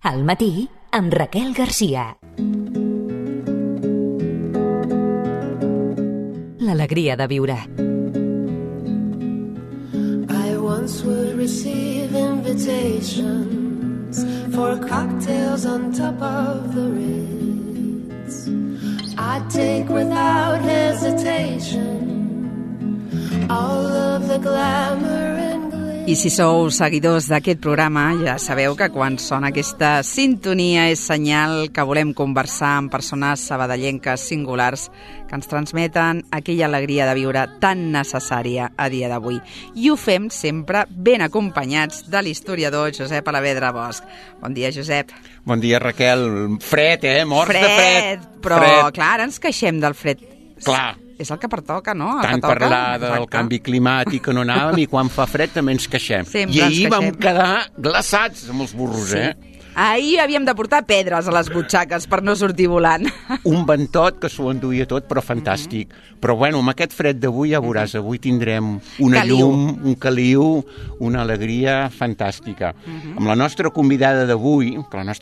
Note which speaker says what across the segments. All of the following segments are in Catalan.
Speaker 1: Al matí, amb Raquel Garcia. L'alegria de viure.
Speaker 2: I once would receive invitations for cocktails on top of the Ritz. I'd take without hesitation all of the glamour and
Speaker 3: I si sou seguidors d'aquest programa, ja sabeu que quan sona aquesta sintonia és senyal que volem conversar amb persones sabadellenques singulars que ens transmeten aquella alegria de viure tan necessària a dia d'avui. I ho fem sempre ben acompanyats de l'historiador Josep Alavedra Bosch. Bon dia, Josep.
Speaker 4: Bon dia, Raquel. Fred, morts de fred.
Speaker 3: Però,
Speaker 4: fred.
Speaker 3: Clar, ara ens queixem del fred.
Speaker 4: Clar.
Speaker 3: És el que pertoca, no? El
Speaker 4: Tant
Speaker 3: que toca.
Speaker 4: parlar del
Speaker 3: Exacte.
Speaker 4: canvi climàtic que no anàvem i quan fa fred també ens queixem.
Speaker 3: Sempre
Speaker 4: I
Speaker 3: ens
Speaker 4: ahir
Speaker 3: queixem.
Speaker 4: vam quedar glaçats amb els burros,
Speaker 3: Sí. Ahir havíem de portar pedres a les butxaques per no sortir volant.
Speaker 4: Un ventot que s'ho enduia tot, però fantàstic. Però bueno, amb aquest fred d'avui ja veuràs, avui tindrem una llum, un caliu, una alegria fantàstica. Amb la nostra convidada d'avui,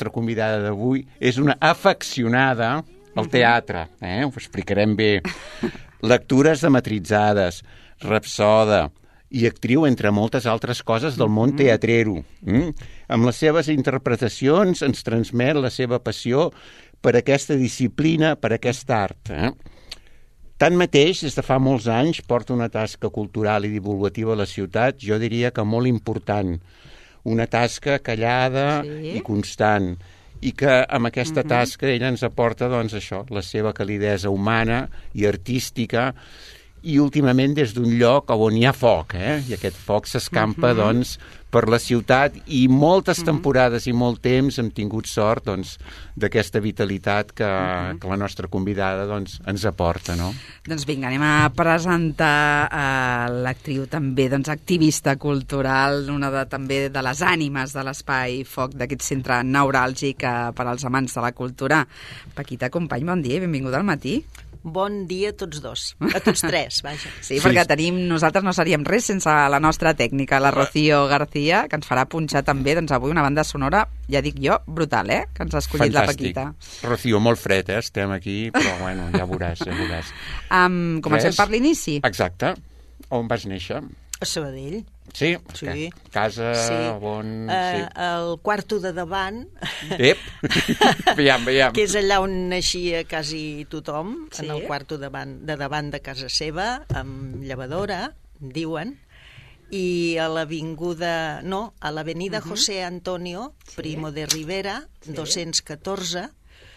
Speaker 4: és una afeccionada al teatre, ho explicarem bé. Lectures dramatitzades, rapsoda i actriu, entre moltes altres coses, del món teatrero. Amb les seves interpretacions ens transmet la seva passió per aquesta disciplina, per aquest art. Tanmateix, des de fa molts anys, porta una tasca cultural i divulgativa a la ciutat, jo diria que molt important. Una tasca callada i constant. I que amb aquesta tasca ella ens aporta, doncs, això, la seva calidesa humana i artística, i últimament des d'un lloc on hi ha foc, i aquest foc s'escampa, doncs, per la ciutat, i moltes temporades i molt temps hem tingut sort, doncs, d'aquesta vitalitat que la nostra convidada, doncs, ens aporta, no?
Speaker 3: Doncs vinga, anem a presentar l'actriu també, doncs, activista cultural, una també de les ànimes de l'Espai Foc d'aquest centre neuràlgic per als amants de la cultura. Paquita Company, bon dia i benvinguda al matí.
Speaker 5: Bon dia a tots dos, a tots tres, vaja.
Speaker 3: Sí, perquè nosaltres no seríem res sense la nostra tècnica, la Rocío García, que ens farà punxar també, doncs, avui una banda sonora, ja dic jo, brutal, que ens ha escollit la Paquita.
Speaker 4: Rocío, molt fred, estem aquí, però bueno, ja veuràs.
Speaker 3: Comencem per l'inici.
Speaker 4: Exacte. On vas néixer?
Speaker 5: A Sabadell.
Speaker 4: Sí?
Speaker 5: Sí.
Speaker 4: Casa,
Speaker 5: sí.
Speaker 4: on...
Speaker 5: El quarto de davant.
Speaker 4: Ep! Veiem.
Speaker 5: Que és allà on naixia quasi tothom, en el quarto de davant de casa seva, amb llevadora, diuen, i a l'avinguda... No, a l'avenida José Antonio Primo de Rivera, 214,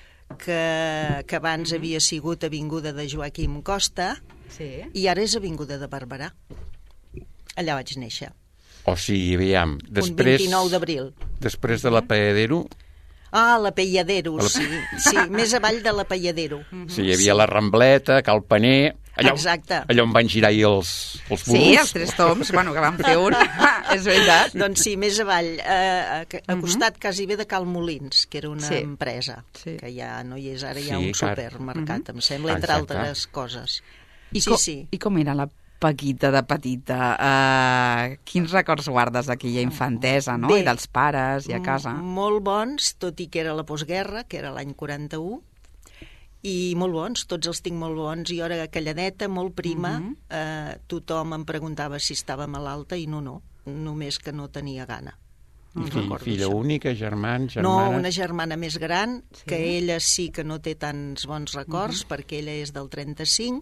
Speaker 5: que abans havia sigut avinguda de Joaquim Costa, i ara és avinguda de Barberà. Allà vaig néixer.
Speaker 4: O sigui, veiem...
Speaker 5: Un 29 d'abril.
Speaker 4: Després de la Palladero...
Speaker 5: La Palladero, sí, més avall de la Palladero.
Speaker 4: Sí, hi havia la Rambleta, Cal Paner...
Speaker 5: Exacte.
Speaker 4: Allò on van girar els burros.
Speaker 3: Sí, els tres toms, que van fer un. És veritat.
Speaker 5: Doncs sí, més avall, a costat quasi bé de Cal Molins, que era una empresa, que ja no hi és, ara hi ha un supermercat, em sembla, entre altres coses.
Speaker 3: I com era la Paquita de petita? Quins records guardes d'aquella infantesa, no? I dels pares i a casa?
Speaker 5: Molt bons, tot i que era la postguerra, que era l'any 41, i molt bons, tots els tinc molt bons. Jo era calladeta, molt prima, tothom em preguntava si estava malalta i no, només que no tenia gana.
Speaker 4: Filla única, germans, germanes?
Speaker 5: No, una germana més gran, que ella sí que no té tants bons records, perquè ella és del 35,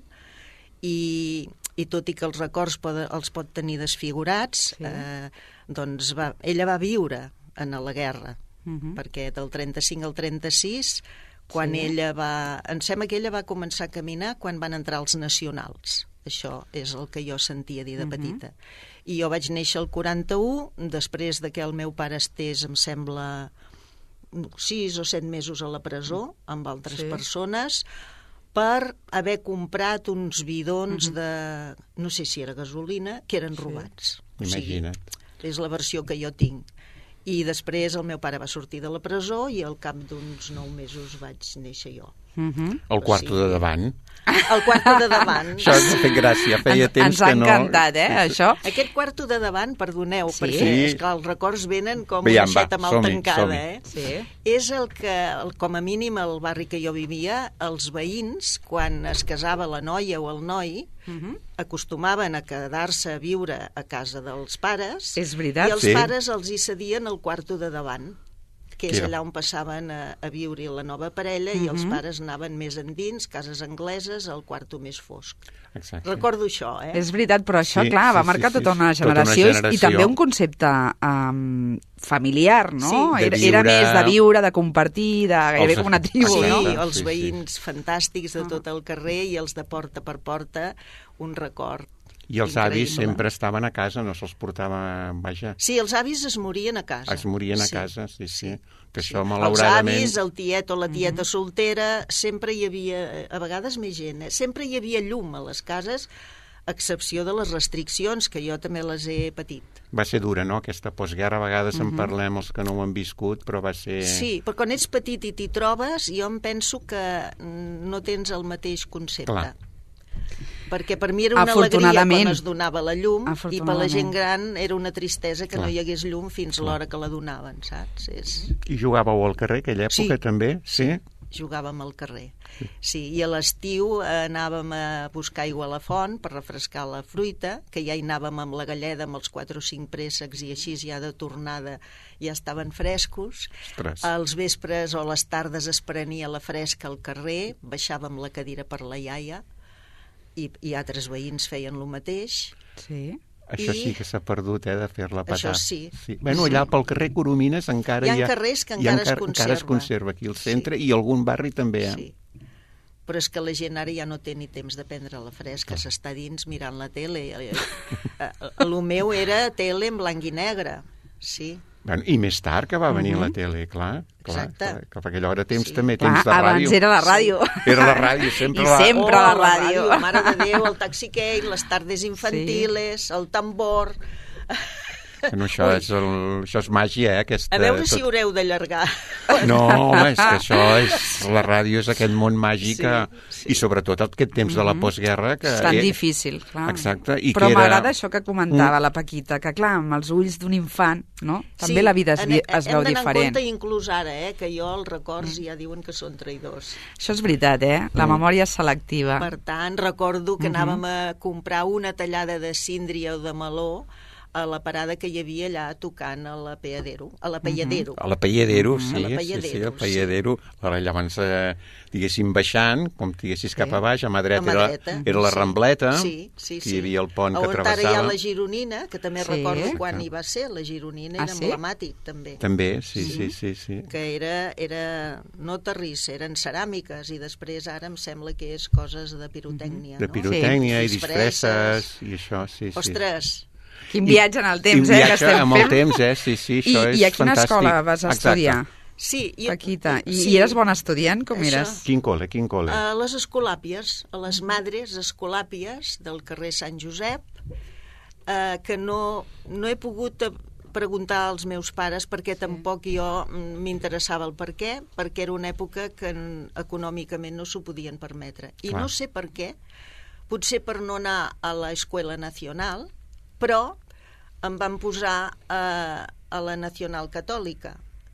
Speaker 5: i tot i que els records els pot tenir desfigurats, doncs ella va viure en la guerra, perquè del 35 al 36, quan ella va... Em sembla que ella va començar a caminar quan van entrar els nacionals. Això és el que jo sentia dir de petita. I jo vaig néixer el 41, després de que el meu pare estés, em sembla, 6 o 7 mesos a la presó, amb altres persones, per haver comprat uns bidons de, no sé si era gasolina, que eren robats.
Speaker 4: Imagina't.
Speaker 5: És la versió que jo tinc. I després el meu pare va sortir de la presó i al cap d'uns 9 mesos vaig néixer jo.
Speaker 4: El quarto de davant.
Speaker 5: El quarto de davant.
Speaker 4: Això ens ha fet gràcia, feia temps
Speaker 3: ens ha
Speaker 4: que no...
Speaker 3: encantat, això.
Speaker 5: Aquest quarto de davant, perdoneu,
Speaker 3: Sí.
Speaker 5: perquè esclar, els records venen com
Speaker 4: Veiem,
Speaker 5: una xeta mal
Speaker 4: som-hi,
Speaker 5: tancada,
Speaker 4: som-hi.
Speaker 3: Sí.
Speaker 5: És el que, com a mínim, al barri que jo vivia, els veïns, quan es casava la noia o el noi, acostumaven a quedar-se a viure a casa dels pares.
Speaker 3: És veritat.
Speaker 5: I els
Speaker 4: Sí.
Speaker 5: pares els hi cedien el quarto de davant, que és
Speaker 4: Era.
Speaker 5: allà on passaven a viure la nova parella, i els pares anaven més endins, cases angleses, al quarto més fosc.
Speaker 4: Exacte.
Speaker 5: Recordo això,
Speaker 3: És veritat, però això,
Speaker 4: Sí,
Speaker 3: clar,
Speaker 4: sí,
Speaker 3: va
Speaker 4: sí,
Speaker 3: marcar
Speaker 4: sí,
Speaker 3: tota una
Speaker 4: sí. Tota una
Speaker 3: generació, i
Speaker 4: generació.
Speaker 3: també un concepte familiar, no?
Speaker 5: Sí,
Speaker 4: de
Speaker 3: Era
Speaker 4: viure-
Speaker 3: més de viure, de compartir, de gairebé com una tribu,
Speaker 5: Sí,
Speaker 3: no?
Speaker 4: Exacte.
Speaker 5: els
Speaker 4: Sí, sí.
Speaker 5: veïns fantàstics de tot el carrer i els de porta per porta, un record
Speaker 4: I els avis
Speaker 5: increïble.
Speaker 4: sempre estaven a casa, no se'ls portava... Vaja,
Speaker 5: Sí, els avis es morien a casa.
Speaker 4: es morien a casa, sí. Que això,
Speaker 5: Els
Speaker 4: malauradament...
Speaker 5: avis, el tiet o la tieta soltera, sempre hi havia, a vegades més gent, sempre hi havia llum a les cases, a excepció de les restriccions, que jo també les he patit.
Speaker 4: Va ser dura, no?, aquesta postguerra. A vegades en parlem els que no ho han viscut, però va ser...
Speaker 5: Sí, però quan ets petit i t'hi trobes, jo em penso que no tens el mateix concepte.
Speaker 4: Clar.
Speaker 5: Perquè per mi era una alegria
Speaker 3: Afortunadament.
Speaker 5: quan es donava la llum, i per la
Speaker 3: Afortunadament.
Speaker 5: gent gran era una tristesa que
Speaker 4: Clar.
Speaker 5: no hi hagués llum fins l'hora que la donaven, saps?
Speaker 4: I jugàveu al carrer aquella època,
Speaker 5: Sí.
Speaker 4: també? Sí.
Speaker 5: Jugàvem al carrer. Sí, i a l'estiu anàvem a buscar aigua a la font per refrescar la fruita, que ja hi anàvem amb la galleda, amb els 4 o 5 préssecs, i així ja de tornada ja estaven frescos.
Speaker 4: Ostres.
Speaker 5: Als vespres o les tardes es prenia la fresca al carrer, baixàvem la cadira per la iaia, i altres veïns feien el mateix.
Speaker 3: Sí.
Speaker 4: Això
Speaker 5: I-
Speaker 4: sí que s'ha perdut, de fer-la petar.
Speaker 5: Això sí.
Speaker 4: Bueno, allà pel carrer Coromines encara
Speaker 5: Hi ha carrers que encara es
Speaker 4: encara es
Speaker 5: conserva.
Speaker 4: conserva aquí al centre,
Speaker 5: Sí.
Speaker 4: i algun barri també, eh?
Speaker 5: Sí. Però és que la gent ara ja no té ni temps de prendre la fresca, s'està dins mirant la tele. El meu era tele en blanc i negre, sí.
Speaker 4: Bueno, i més tard que va venir la tele, clar.
Speaker 5: Exacte.
Speaker 4: Que per aquella hora temps
Speaker 5: Sí.
Speaker 4: també
Speaker 3: Clar,
Speaker 4: temps de ràdio.
Speaker 3: abans era la ràdio.
Speaker 4: Era la ràdio, sempre
Speaker 3: I
Speaker 4: la...
Speaker 3: sempre la ràdio.
Speaker 5: Mare de Déu, el Taxi Kate, les tardes infantiles, el tambor...
Speaker 4: Bueno, això és màgia, eh? Aquesta,
Speaker 5: A veure si haureu d'allargar.
Speaker 4: No, home, és que això és... La ràdio és aquest món màgic,
Speaker 5: Sí.
Speaker 4: i sobretot aquest temps de la postguerra que...
Speaker 3: És tan difícil, clar.
Speaker 4: Exacte. I
Speaker 3: Però
Speaker 4: que era...
Speaker 3: m'agrada això que comentava la Paquita, que clar, amb els ulls d'un infant, no? També la vida es veu
Speaker 5: Hem d'anar en
Speaker 3: diferent.
Speaker 5: compte inclús ara, que jo els records ja diuen que són traïdors.
Speaker 3: Això és veritat, La memòria és selectiva.
Speaker 5: Per tant, recordo que anàvem a comprar una tallada de síndria o de meló a la parada que hi havia allà tocant a la Pelladero. A la Pelladero.
Speaker 4: A la Pelladero, sí,
Speaker 5: A la
Speaker 4: sí,
Speaker 5: Pelladero,
Speaker 4: el Pelladero. Llavors, diguéssim, baixant, com diguessis cap a baix, a mà dreta,
Speaker 5: A mà dreta,
Speaker 4: era la
Speaker 5: sí.
Speaker 4: Rambleta,
Speaker 5: Sí.
Speaker 4: que hi havia el pont que
Speaker 5: On ara hi ha
Speaker 4: travessava.
Speaker 5: la Gironina, que també
Speaker 3: Sí.
Speaker 5: recordo quan hi va ser. La Gironina era
Speaker 3: Ah, sí?
Speaker 5: emblemàtic, també.
Speaker 4: També, sí.
Speaker 5: Que era no terrissa, eren ceràmiques, i després ara em sembla que és coses de pirotècnia,
Speaker 4: De
Speaker 5: no?
Speaker 4: pirotècnia i
Speaker 5: Disfresses.
Speaker 4: disfresses i això, sí.
Speaker 5: Ostres,
Speaker 3: Quin viatge en el temps,
Speaker 4: I un
Speaker 3: que
Speaker 4: viatge
Speaker 3: estem
Speaker 4: amb
Speaker 3: fent.
Speaker 4: el temps, sí, això és
Speaker 3: I a quina
Speaker 4: fantàstic.
Speaker 3: escola vas estudiar,
Speaker 5: sí.
Speaker 3: Paquita? I eres bon estudiant? Com
Speaker 5: Això.
Speaker 3: eres?
Speaker 4: Quin col·le?
Speaker 5: A les Escolàpies, a les Madres Escolàpies del carrer Sant Josep, que no he pogut preguntar als meus pares perquè tampoc jo m'interessava el per què, perquè era una època que econòmicament no s'ho podien permetre. I
Speaker 4: Clar.
Speaker 5: no sé per què, potser per no anar a l'Escola Nacional, però em van posar a la Nacional Catòlica.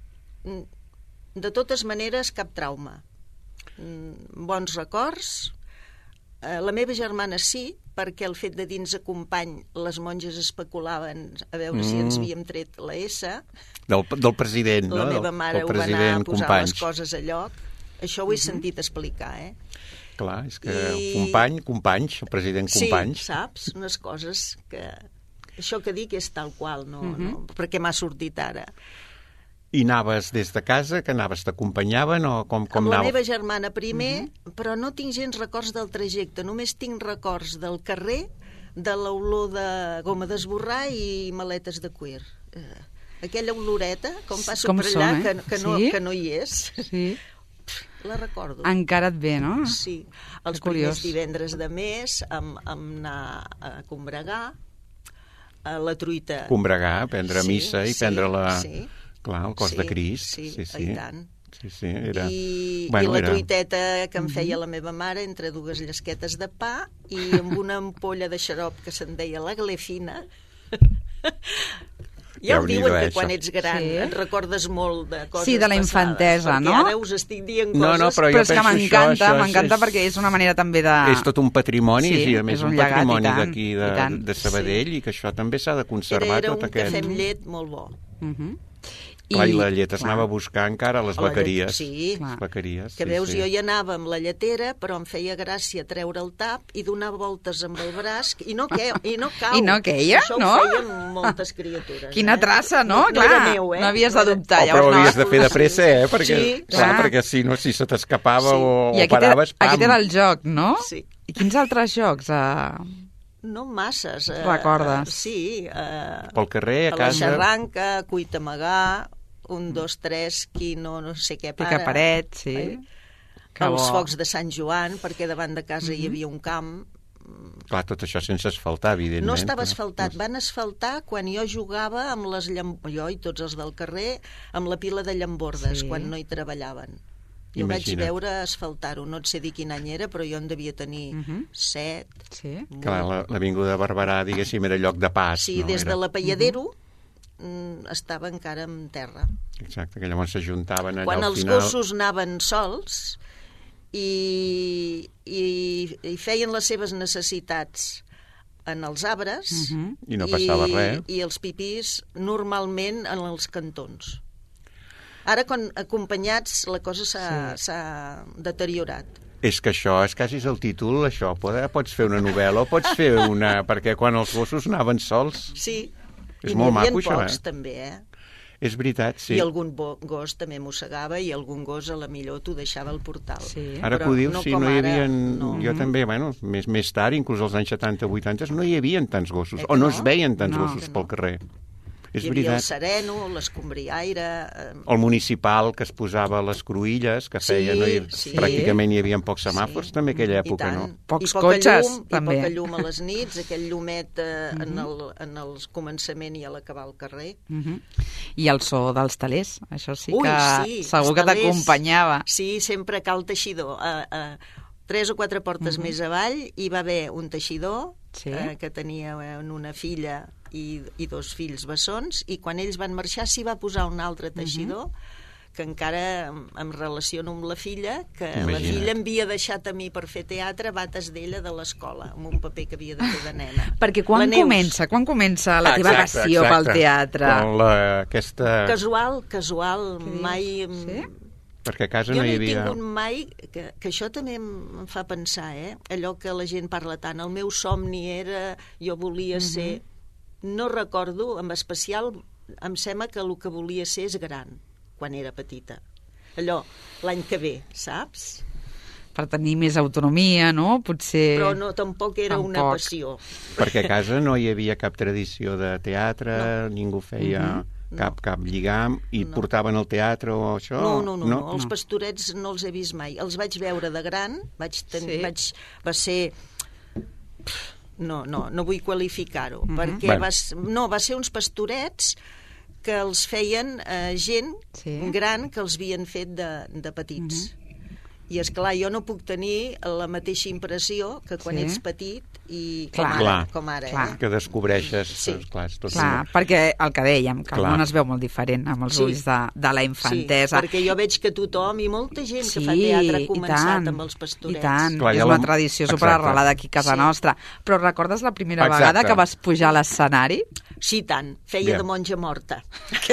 Speaker 5: De totes maneres, cap trauma. Bons records. La meva germana sí, perquè el fet de dins a company les monges especulaven a veure si ens havíem tret la S.
Speaker 4: Del president, no?
Speaker 5: La meva mare
Speaker 4: del
Speaker 5: ho va anar a
Speaker 4: president
Speaker 5: posar
Speaker 4: Companys.
Speaker 5: les coses a lloc. Això ho he sentit explicar,
Speaker 4: Clar, és que
Speaker 5: I-
Speaker 4: Companys, el president Companys.
Speaker 5: Sí, saps? Unes coses que... Això que dic és tal qual, no, perquè m'ha sortit ara.
Speaker 4: I anaves des de casa, que anaves, t'acompanyaven o com
Speaker 5: Amb la
Speaker 4: anaves?
Speaker 5: meva germana primer, però no tinc gens records del trajecte, només tinc records del carrer, de l'olor de goma d'esborrar i maletes de cuir. Aquella oloreta, com passo
Speaker 3: Com
Speaker 5: per allà,
Speaker 3: són,
Speaker 5: que
Speaker 3: Sí?
Speaker 5: no hi és,
Speaker 3: Sí.
Speaker 5: la recordo.
Speaker 3: Encara et ve, no?
Speaker 5: Sí, els
Speaker 3: Que curiós.
Speaker 5: primers divendres de mes, amb anar a combregar, a la truita...
Speaker 4: Combregar, prendre missa i prendre la...
Speaker 5: Sí.
Speaker 4: Clar, el cos de Crist.
Speaker 5: Sí,
Speaker 4: Sí.
Speaker 5: i tant.
Speaker 4: Sí, era...
Speaker 5: I la truiteta que em feia la meva mare entre dues llesquetes de pa i amb una ampolla de xarop que se'n deia la glefina. Ja ho diuen que quan ets gran et recordes molt de coses
Speaker 3: de la infantesa,
Speaker 5: passades,
Speaker 3: no?
Speaker 5: Perquè ara us estic dient coses...
Speaker 4: No, però
Speaker 3: és que m'encanta perquè és una manera també de...
Speaker 4: És tot un patrimoni, i a més un patrimoni d'aquí, de Sabadell, i que això també s'ha de conservar, tot aquest...
Speaker 5: Era un cafè amb llet molt bo.
Speaker 4: Clar, i la llet es anava a buscar encara a les bequeries.
Speaker 5: Sí,
Speaker 4: les bequeries,
Speaker 5: que veus, jo hi anava amb la lletera, però em feia gràcia treure el tap i donar voltes amb el braç, i no cau.
Speaker 3: I no queia,
Speaker 5: això
Speaker 3: no?
Speaker 5: Això ho feien moltes criatures.
Speaker 3: Quina traça, no?
Speaker 5: No era meu,
Speaker 3: no havies de dubtar.
Speaker 4: Però ho havies de fer de pressa, perquè,
Speaker 5: clar,
Speaker 4: perquè si no, si se t'escapava o paraves, pam.
Speaker 3: Aquest era el joc, no?
Speaker 5: Sí.
Speaker 3: I quins altres jocs?
Speaker 5: No masses.
Speaker 3: Recordes?
Speaker 5: Sí.
Speaker 4: Pel carrer, a casa...
Speaker 5: A la xarranca, cuita amagar, 1, 2, 3, qui no sé què para.
Speaker 3: Pica paret, sí.
Speaker 5: Els focs de Sant Joan, perquè davant de casa hi havia un camp.
Speaker 4: Clar, tot això sense asfaltar, evidentment.
Speaker 5: No estava asfaltat. Van asfaltar quan jo jugava amb les jo i tots els del carrer, amb la pila de llambordes, quan no hi treballaven. Jo vaig veure asfaltar-ho, no et sé dir quin any era, però jo en devia tenir 7.
Speaker 3: Sí.
Speaker 4: Clar, l'Avinguda de Barberà, diguéssim, era lloc de pas.
Speaker 5: Sí, des de la Palladero estava encara en terra.
Speaker 4: Exacte, que llavors s'ajuntaven allà
Speaker 5: quan
Speaker 4: al
Speaker 5: final. Quan els gossos anaven sols i feien les seves necessitats en els arbres
Speaker 4: i no passava res.
Speaker 5: I els pipís normalment en els cantons. Ara, acompanyats, la cosa s'ha deteriorat.
Speaker 4: És que això és quasi el títol, això. Pots fer una novel·la o pots fer una... perquè quan els gossos anaven sols...
Speaker 5: Sí,
Speaker 4: és
Speaker 5: i
Speaker 4: molt
Speaker 5: n'hi havia
Speaker 4: maco,
Speaker 5: pocs, també,
Speaker 4: És veritat, sí.
Speaker 5: I algun gos també mossegava i algun gos a la millor t'ho deixava al portal.
Speaker 3: Sí.
Speaker 4: Ara que ho dius, sí, no hi havia... Jo també, més tard, inclús als anys 70-80, no hi havia tants gossos, o no es veien tants gossos pel carrer. És veritat.
Speaker 5: Hi havia el sereno, l'escombriaire...
Speaker 4: El municipal, que es posava a les cruïlles, que feia... Pràcticament hi havia pocs semàfors, també, aquella època, no?
Speaker 3: Pocs cotxes, també.
Speaker 5: I poca llum a les nits, aquell llumet en el començament i a l'acabar al carrer.
Speaker 3: I el so dels telers, això sí que segur que t'acompanyava.
Speaker 5: Sí, sempre a Cal Teixidor. 3 o 4 portes més avall hi va haver un teixidor que tenia una filla i 2 fills bessons, i quan ells van marxar s'hi va posar un altre teixidor que encara em relaciono amb la filla, que la filla m'havia deixat a mi per fer teatre bates d'ella de l'escola, amb un paper que havia de fer de nena.
Speaker 3: Perquè quan comença la teva passió pel teatre?
Speaker 5: Casual, mai...
Speaker 4: Perquè a casa no hi havia...
Speaker 5: Jo no he tingut mai, que això també em fa pensar, allò que la gent parla tant, el meu somni era, jo volia ser... No recordo, en especial, em sembla que el que volia ser és gran, quan era petita. Allò, l'any que ve, saps?
Speaker 3: Per tenir més autonomia, no? Potser...
Speaker 5: Però no, tampoc era una passió.
Speaker 4: Perquè a casa no hi havia cap tradició de teatre, ningú feia... Cap lligam, i portaven al teatre o això?
Speaker 5: No. Els pastorets no els he vist mai. Els vaig veure de gran, va ser... No vull qualificar-ho, perquè va ser uns pastorets que els feien gent gran que els havien fet de petits. I, esclar, jo no puc tenir la mateixa impressió que quan ets petit i com ara.
Speaker 4: Que descobreixes.
Speaker 3: Clar, perquè el que dèiem, que el món es veu molt diferent amb els ulls de la infantesa.
Speaker 5: Sí, perquè jo veig que tothom i molta gent que fa teatre ha començat amb els pastorets.
Speaker 3: I tant, és una tradició superarrelada aquí a casa nostra. Però recordes la primera vegada que vas pujar a l'escenari?
Speaker 5: Sí, tant. Feia de monja morta.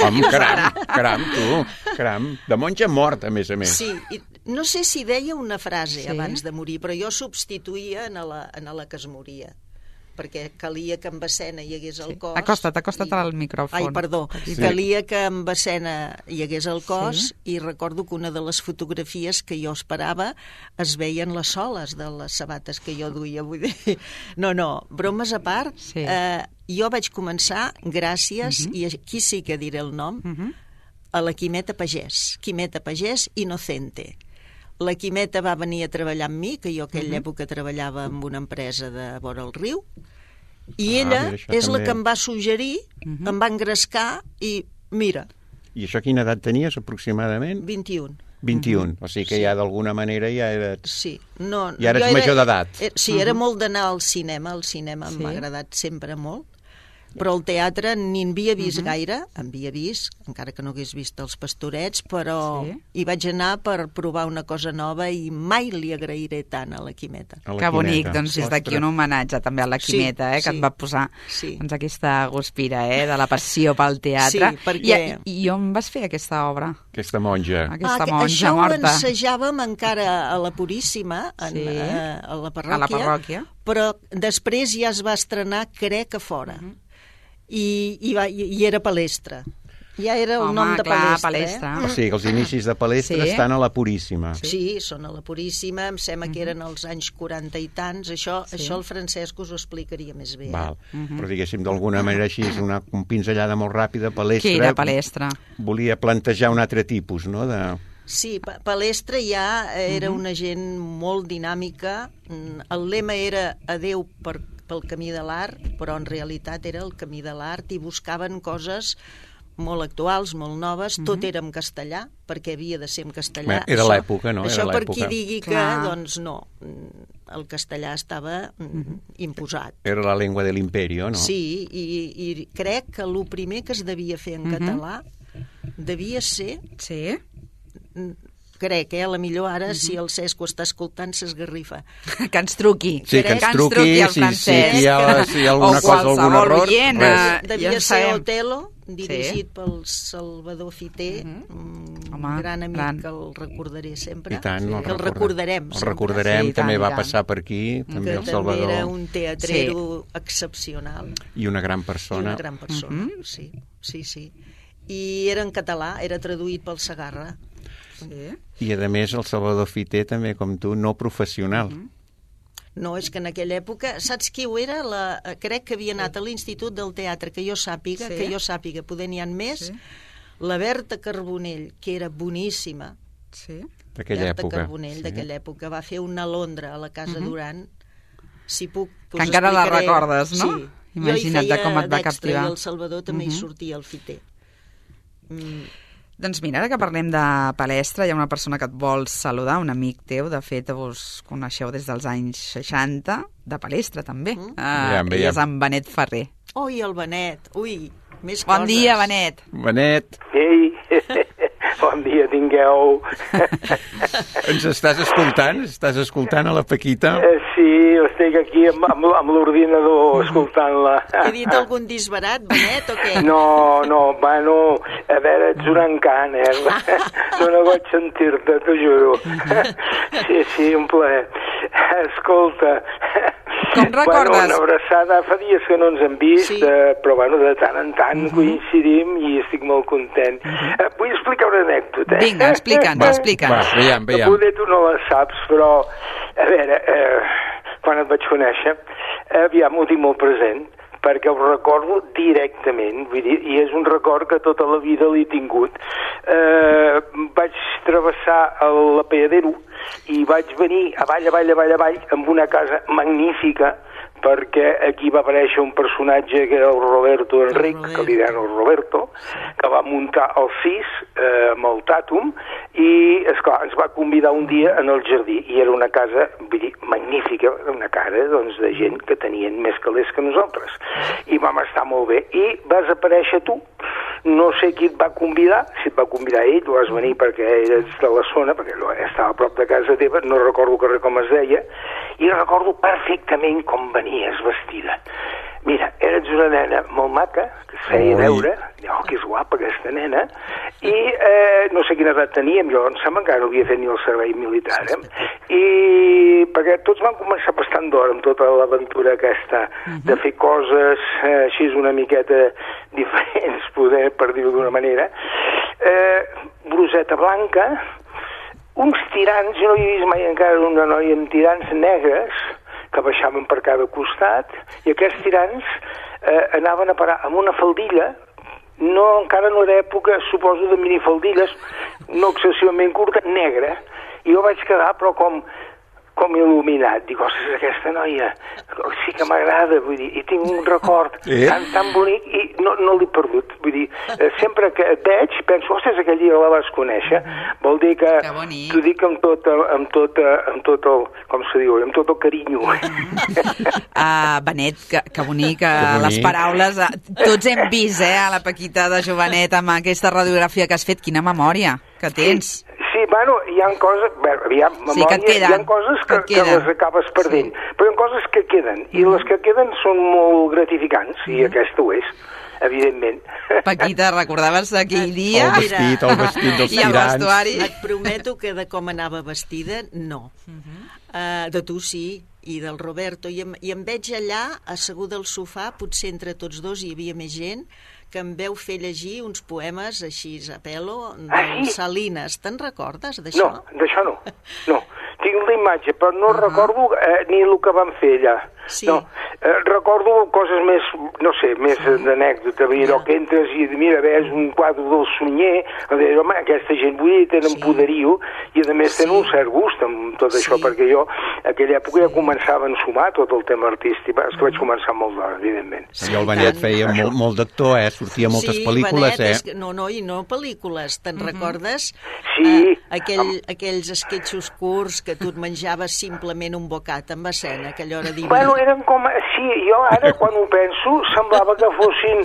Speaker 4: Caram, de monja morta, a més a més.
Speaker 5: Sí, no sé si deia una frase abans de morir, però jo substituïa en la que es moria, perquè calia que en escena hi hagués el cos...
Speaker 3: Acosta't al micròfon.
Speaker 5: Ai, perdó. Calia que en escena hi hagués el cos, i recordo que una de les fotografies que jo esperava es veien les soles de les sabates que jo duia. Vull dir... No, bromes a part, jo vaig començar gràcies, i aquí sí que diré el nom, a la Quimeta Pagès Inocente. La Quimeta va venir a treballar amb mi, que jo aquella època treballava amb una empresa de vora el riu, i ella és la que em va suggerir, em va engrescar i mira.
Speaker 4: I això quina edat tenies aproximadament?
Speaker 5: 21.
Speaker 4: 21, o sigui que ja d'alguna manera ja eres...
Speaker 5: Sí, no,
Speaker 4: ja eres major d'edat.
Speaker 5: Sí, era molt d'anar al cinema m'ha agradat sempre molt, però el teatre ni en havia vist gaire, en havia vist, encara que no hagués vist els Pastorets, però hi vaig anar per provar una cosa nova i mai li agrairé tant a la Quimeta.
Speaker 3: Que bonic, doncs des d'aquí un homenatge també a la Quimeta, que et va posar aquesta guspira de la passió pel teatre.
Speaker 5: Sí, perquè...
Speaker 3: I on vas fer aquesta obra?
Speaker 4: Aquesta monja.
Speaker 3: Aquesta monja
Speaker 5: això
Speaker 3: morta.
Speaker 5: Això ho ensajàvem encara a la Puríssima, a la parròquia,
Speaker 3: a la parròquia,
Speaker 5: però després ja es va estrenar, crec, a fora. I era Palestra. Ja era el nom de Palestra.
Speaker 4: O sigui, els inicis de Palestra estan a la Puríssima.
Speaker 5: Sí, són a la Puríssima, em sembla que eren els anys 40 i tants. Això el Francesc us ho explicaria més bé.
Speaker 4: Val. Però diguéssim, d'alguna manera així, una pinzellada molt ràpida, Palestra...
Speaker 3: Què era Palestra?
Speaker 4: Volia plantejar un altre tipus, no?, de...
Speaker 5: Sí, Palestra ja era una gent molt dinàmica. El lema era adeu pel camí de l'art, però en realitat era el camí de l'art i buscaven coses molt actuals, molt noves, tot era en castellà, perquè havia de ser en castellà.
Speaker 4: Era l'època, no?
Speaker 5: Això per qui digui que, doncs no, el castellà estava imposat.
Speaker 4: Era la llengua de l'imperi, no?
Speaker 5: Sí, i crec que el primer que es devia fer en català devia ser...
Speaker 3: Sí?
Speaker 5: Crec, a la millor ara, si el Cesc ho està escoltant, s'esgarrifa.
Speaker 3: Que ens truqui.
Speaker 4: Sí, que ens truqui,
Speaker 3: al Francesc.
Speaker 4: Si hi ha alguna cosa, algun error, res.
Speaker 5: Devia ser Otelo, dirigit pel Salvador Fiter, un gran amic que el recordaré sempre.
Speaker 4: I tant,
Speaker 5: que el recordarem.
Speaker 4: El recordarem, també va passar per aquí, també el Salvador.
Speaker 5: També era un teatrero excepcional.
Speaker 4: I una gran persona.
Speaker 5: I una gran persona, sí. I era en català, era traduït pel Segarra.
Speaker 4: I a més el Salvador Fiter també, com tu, no professional.
Speaker 5: No, és que en aquella època, saps qui ho era? Crec que havia anat a l'Institut del Teatre, que jo sàpiga, poder n'hi ha més, la Berta Carbonell, que era boníssima.
Speaker 4: D'aquella època.
Speaker 5: Berta Carbonell, d'aquella època, va fer una Londra a la Casa Duran, si puc,
Speaker 3: que encara la recordes, no?
Speaker 5: Sí.
Speaker 3: Imagina't com et va captivar.
Speaker 5: I el Salvador també hi sortia el Fiter.
Speaker 3: Doncs mira, ara que parlem de Palestra, hi ha una persona que et vol saludar, un amic teu, de fet us coneixeu des dels anys 60, de Palestra també. Ell és en Benet Ferrer.
Speaker 5: Ui, el Benet, més coses.
Speaker 3: Bon dia, Benet.
Speaker 4: Benet.
Speaker 6: Ei, bon dia tingueu.
Speaker 4: Ens estàs escoltant? Estàs escoltant a la Paquita?
Speaker 6: Sí, estic aquí amb l'ordinador escoltant-la.
Speaker 5: He dit algun disbarat, Benet, o què?
Speaker 6: No, bueno, a veure, ets un encant, No goig sentir-te, t'ho juro. Sí, un plaer. Escolta...
Speaker 3: Com recordes?
Speaker 6: Bueno, una abraçada, fa dies que no ens hem vist, però bueno, de tant en tant coincidim i estic molt content. Vull explicar una anècdota.
Speaker 3: Vinga, explica'ns.
Speaker 4: Va, veiem.
Speaker 6: Poder tu no la saps, però, a veure, quan et vaig conèixer, aviam, ho tinc molt present, perquè ho recordo directament, vull dir, i és un record que tota la vida l'he tingut. Vaig travessar l'Apeadero i vaig venir avall, amb una casa magnífica, perquè aquí va aparèixer un personatge que era el Roberto Enric, que li deien el Roberto, que va muntar el CIS amb el Tàtum, i, esclar, ens va convidar un dia en el jardí, i era una casa, vull dir, magnífica, una cara, doncs, de gent que tenien més calés que nosaltres. I vam estar molt bé. I vas aparèixer tu, no sé qui et va convidar, si et va convidar ell, tu vas venir perquè eres de la zona, perquè estava a prop de casa teva, no recordo el carrer com es deia, i recordo perfectament com venies vestida. Mira, eres una nena molt maca, que es feia veure, que és guapa aquesta nena, i no sé quina edat teníem, jo em sembla que encara no havia fet ni el servei militar, i perquè tots van començar bastant d'hora amb tota l'aventura aquesta, de fer coses així una miqueta diferents, poder, per dir-ho d'una manera, bruseta blanca, uns tirants, jo no havia vist mai encara una noia amb tirants negres, que baixaven per cada costat, i aquests tirants anaven a parar amb una faldilla, encara no era època, suposo, de minifaldilles, no excessivament curta, negra, i jo vaig quedar, però com com il·luminat. Dic, ostres, aquesta noia sí que m'agrada, vull dir, i tinc un record tan bonic i no l'he perdut. Vull dir, sempre que et veig, penso, ostres, aquell dia la vas conèixer. Vol dir que t'ho dic amb tot el, com se diu, amb tot el carinyo.
Speaker 3: Benet, que bonic, les paraules. Tots hem vist, a la Paquita de jovenet amb aquesta radiografia que has fet. Quina memòria que tens.
Speaker 6: Sí, bueno, hi ha coses, hi ha memòria, hi ha coses que les acabes perdent, però hi ha coses que queden, i les que queden són molt gratificants, i aquesta ho és, evidentment.
Speaker 3: Paquita, recordaves aquell dia?
Speaker 4: El vestit dels
Speaker 3: I el vestuari.
Speaker 5: Et prometo que de com anava vestida, no. De tu sí, i del Roberto, i em veig allà, asseguda al sofà, potser entre tots dos hi havia més gent, que em veu fer llegir uns poemes així a pelo de Salines. Te'n recordes d'això?
Speaker 6: No, d'això no. No. Tinc la imatge, però no recordo ni el que van fer allà.
Speaker 5: Sí.
Speaker 6: No. Recordo coses més, no sé, més d'anècdota. Allò que entres i mira, ves un quadre del Sunyer, home, aquesta gent, vull dir, tenen poderio, i a més tenen un cert gust amb tot això, perquè jo, a aquella època ja començava a ensumar tot el tema artístic. És que vaig començar molt d'hora, evidentment.
Speaker 4: Sí, el Benet feia molt d'actor, sortia a moltes pel·lícules,
Speaker 5: Benet, no, i no pel·lícules. Te'n recordes?
Speaker 6: Sí.
Speaker 5: Aquells esquetxos curts que tu et menjaves simplement un bocat amb escena, aquella hora divina.
Speaker 6: Bueno, eren com... Sí, jo ara, quan ho penso, semblava que fossin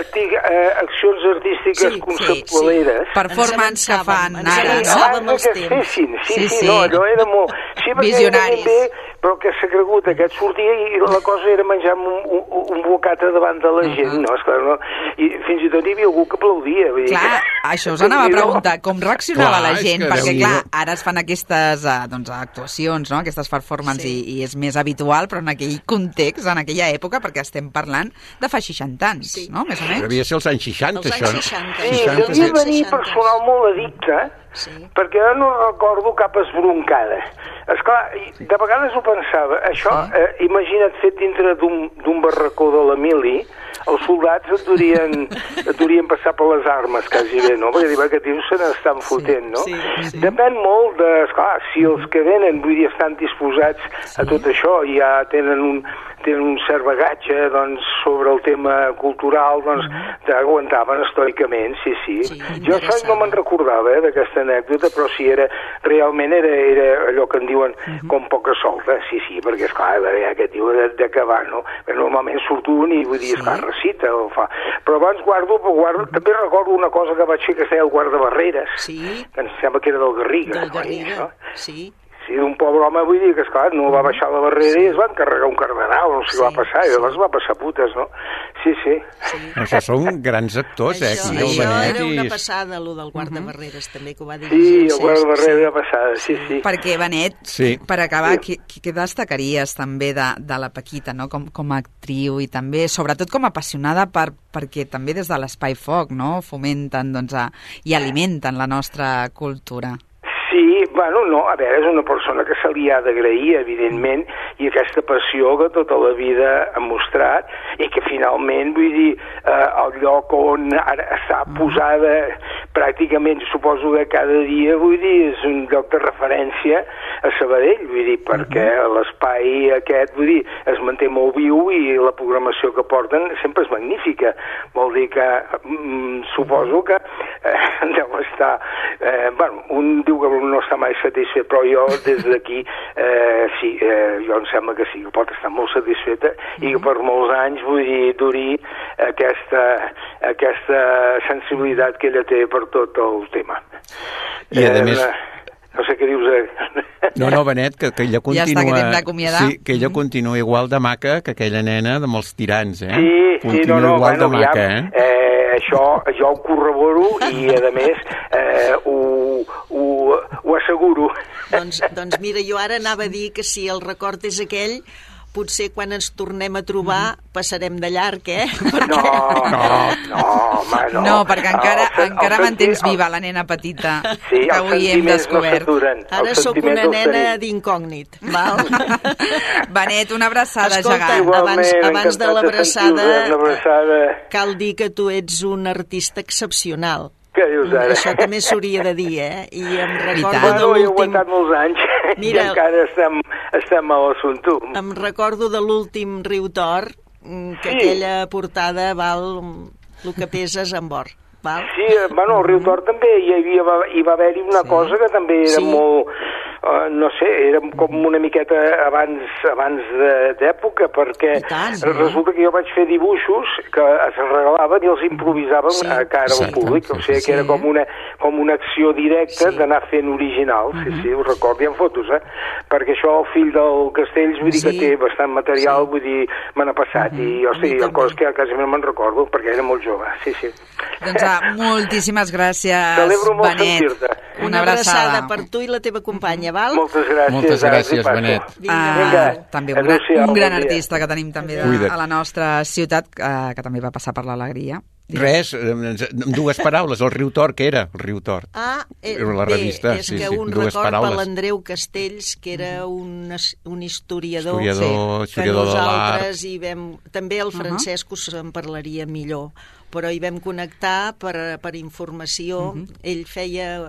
Speaker 6: accions artístiques conceptualeres.
Speaker 3: Performance que fan ara,
Speaker 5: no?
Speaker 6: Sí, no, allò era molt... Sí,
Speaker 3: visionaris.
Speaker 6: Però que s'ha cregut, aquest sortia i la cosa era menjar un bocata davant de la gent, no? Esclar, no? I fins i tot hi havia algú que aplaudia.
Speaker 3: Clar, això us anava a preguntar, com reaccionava la gent? Perquè, clar, ara es fan aquestes actuacions, no? Aquestes performances, i és més habitual, però en aquell context, en aquella època, perquè estem parlant de fa 60 anys, no? Més o menys.
Speaker 4: Devia ser els anys 60, això.
Speaker 6: Sí, devia venir personal molt addicte, perquè ara no recordo cap esbroncada. Esclar, de vegades ho pensava, això, imagina't fet dintre d'un barracó de la mili, els soldats et durien passar per les armes, quasi bé, no? Perquè aquest tio se n'estan fotent, no? Depèn molt de, esclar, si els que venen, vull dir, estan disposats a tot això, ja tenen un cert bagatge, doncs, sobre el tema cultural, doncs, t'aguantaven estoicament, sí. Jo això no me'n recordava, d'aquesta anècdota, però sí, realment era allò que en diuen com poca solta, sí, perquè, esclar, aquest tio d'acabar, no? Normalment surt un i, vull dir, esclar, recita o fa... Però abans també recordo una cosa que vaig fer que es deia el guardabarreres, que em sembla que era del Garriga. Sí, d'un pobre home, vull dir que, esclar, no va baixar la barrera i es va encarregar un cardenal, no sé què va passar, i llavors va passar putes, no? Sí.
Speaker 4: Això són grans actors,
Speaker 5: Això era una passada, allò del guardabarreres, també, que ho va dir.
Speaker 6: Sí, el guardabarreres era passada, sí.
Speaker 3: Perquè, Benet, per acabar, què destacaries també de la Paquita, no? Com a actriu i també, sobretot com a apassionada perquè també des de l'Espai Foc, no? Fomenten, doncs, i alimenten la nostra cultura.
Speaker 6: Sí, bueno, no, a veure, és una persona que se li ha d'agrair, evidentment, i aquesta passió que tota la vida ha mostrat, i que finalment, vull dir, el lloc on ara està posada pràcticament, suposo que cada dia, vull dir, és un lloc de referència a Sabadell, vull dir, perquè l'espai aquest, vull dir, es manté molt viu i la programació que porten sempre és magnífica. Vol dir que suposo que deu estar... bueno, un diu que no està mai satisfet, però jo des d'aquí jo em sembla que sí, que pot estar molt satisfeta i que per molts anys, vull dir, duri aquesta sensibilitat que ella té per tot el tema.
Speaker 4: I a més...
Speaker 6: No sé què dius.
Speaker 4: No, Benet, que ella continua...
Speaker 3: Ja està, que t'hem d'acomiadar.
Speaker 4: Sí, que ella continua igual de maca que aquella nena amb els tirants,
Speaker 6: Continua igual de maca, Això jo ho corroboro i, a més, ho asseguro.
Speaker 5: Doncs mira, jo ara anava a dir que si el record és aquell, potser quan ens tornem a trobar passarem de llarg,
Speaker 6: No,
Speaker 3: no, perquè encara mantens viva la nena petita, que avui hem descobert.
Speaker 5: Ara sóc una nena d'incògnit, val?
Speaker 3: Benet, una abraçada gegant.
Speaker 5: Escolta, abans de l'abraçada, cal dir que tu ets un artista excepcional.
Speaker 6: Què dius ara?
Speaker 5: Això també s'hauria de dir, I em recordo
Speaker 3: tant.
Speaker 5: de
Speaker 6: Bueno, he
Speaker 5: l'últim...
Speaker 6: aguantat molts anys i
Speaker 5: Mira,
Speaker 6: encara estem a l'assumpte.
Speaker 5: Em recordo de l'últim Riu Tor, que
Speaker 6: Sí.
Speaker 5: aquella portada val el que peses en or. Val?
Speaker 6: Sí, bueno, al Riu Tor també hi va haver-hi una cosa que també era
Speaker 5: Sí.
Speaker 6: molt... no sé, era com una miqueta abans d'època, perquè
Speaker 5: I tant,
Speaker 6: resulta que jo vaig fer dibuixos que es regalaven i els improvisàvem
Speaker 5: Sí,
Speaker 6: a cara al
Speaker 5: sí.
Speaker 6: públic, o sigui que era com una acció directa
Speaker 5: Sí.
Speaker 6: d'anar fent original, sí, ho recordo, hi ha fotos, perquè això el fill del Castells, vull dir que
Speaker 5: Sí.
Speaker 6: té bastant material, vull dir, me n'ha passat, i jo sé, hi ha coses que quasi no me'n recordo, perquè era molt jove, sí.
Speaker 3: Doncs moltíssimes gràcies,
Speaker 6: Celebro molt
Speaker 3: Benet.
Speaker 6: sentir-te.
Speaker 3: Una abraçada.
Speaker 5: per tu i la teva companya, val?
Speaker 6: Moltes gràcies.
Speaker 4: Moltes
Speaker 6: ara
Speaker 4: gràcies,
Speaker 6: t'hi passo.
Speaker 4: Benet.
Speaker 6: Vinga.
Speaker 3: També
Speaker 6: Adéu-siau,
Speaker 3: un gran
Speaker 6: bon dia.
Speaker 3: artista que tenim també
Speaker 4: Cuida't.
Speaker 3: a la nostra ciutat, que també va passar per l'Alegria.
Speaker 4: Res, en dues paraules, el Riu Tor, què era? El Riu Tor. Era la revista,
Speaker 5: és
Speaker 4: sí,
Speaker 5: que
Speaker 4: sí,
Speaker 5: un
Speaker 4: dues
Speaker 5: record
Speaker 4: paraules.
Speaker 5: per l'Andreu Castells, que era un historiador,
Speaker 4: Historiador
Speaker 5: que
Speaker 4: de l'art.
Speaker 5: nosaltres hi vam... També el Francesco se'n parlaria millor, però hi vam connectar per informació. Ell feia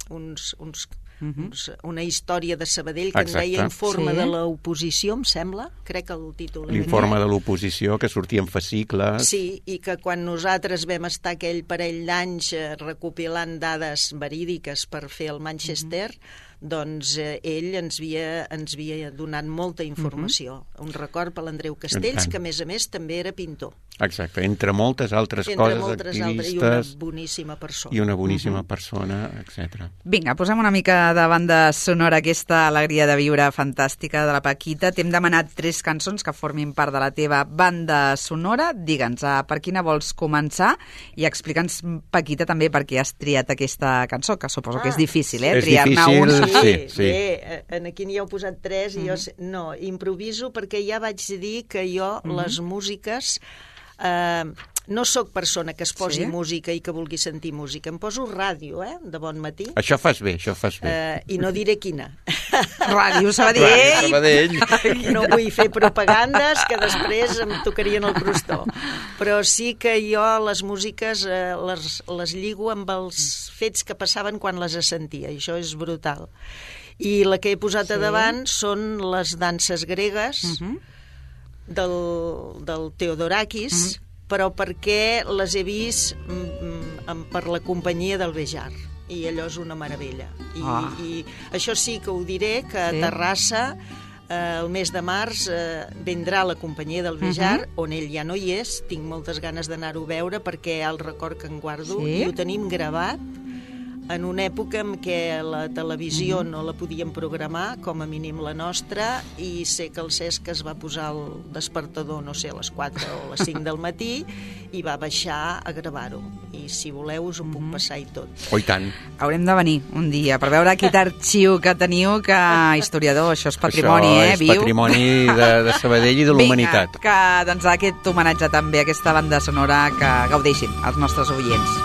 Speaker 5: una història de Sabadell que
Speaker 4: Exacte.
Speaker 5: en deia Informe
Speaker 3: Sí.
Speaker 5: de l'oposició, em sembla, crec que el títol era
Speaker 4: L'informe de l'oposició, que sortia en fascicles.
Speaker 5: Sí, i que quan nosaltres vam estar aquell parell d'anys recopilant dades verídiques per fer el Manchester, doncs ell ens havia donat molta informació. Un record per l'Andreu Castells,
Speaker 4: tant.
Speaker 5: que a més també era pintor.
Speaker 4: Exacte, entre moltes altres
Speaker 5: Entre
Speaker 4: coses,
Speaker 5: moltes altres, i una
Speaker 4: activistes,
Speaker 5: boníssima persona.
Speaker 4: i una boníssima persona, etc.
Speaker 3: Vinga, posem una mica de banda sonora aquesta alegria de viure fantàstica de la Paquita. T'hem demanat 3 cançons que formin part de la teva banda sonora. Digue'ns, per quina vols començar? I explica'ns, Paquita, també per què has triat aquesta cançó, que suposo que és difícil,
Speaker 4: És
Speaker 3: triar-ne
Speaker 4: difícil.
Speaker 3: una.
Speaker 4: Sí.
Speaker 5: Bé, aquí n'hi heu posat 3 i jo... No, improviso perquè ja vaig dir que jo les músiques... no sóc persona que es posi música i que vulgui sentir música. Em poso ràdio, de bon matí.
Speaker 4: Això fas bé.
Speaker 5: I no diré quina.
Speaker 3: Ràdio Sabadell.
Speaker 4: Sabadell.
Speaker 5: No vull fer propagandes que després em tocarien el crostó. Però sí que jo les músiques les lligo amb els fets que passaven quan les sentia. I això és brutal. I la que he posat a davant són les danses gregues del Theodorakis, però perquè les he vist per la companyia del Bejar, i allò és una meravella. I això sí que ho diré, que a Terrassa el mes de març vindrà la companyia del Bejar, on ell ja no hi és. Tinc moltes ganes d'anar-ho a veure perquè el record que en guardo, i ho tenim gravat en una època en què la televisió no la podíem programar, com a mínim la nostra, i sé que el Cesc es va posar el despertador, no sé, a les 4 o les 5 del matí, i va baixar a gravar-ho. I si voleu us ho puc passar i tot.
Speaker 4: Oh, i tant.
Speaker 3: Haurem de venir un dia per veure aquest arxiu que teniu, que historiador, això és patrimoni,
Speaker 4: Això és
Speaker 3: viu.
Speaker 4: patrimoni de Sabadell i de l'humanitat.
Speaker 3: Vinga, que doncs, aquest homenatge també, aquesta banda sonora, que gaudeixin els nostres oients.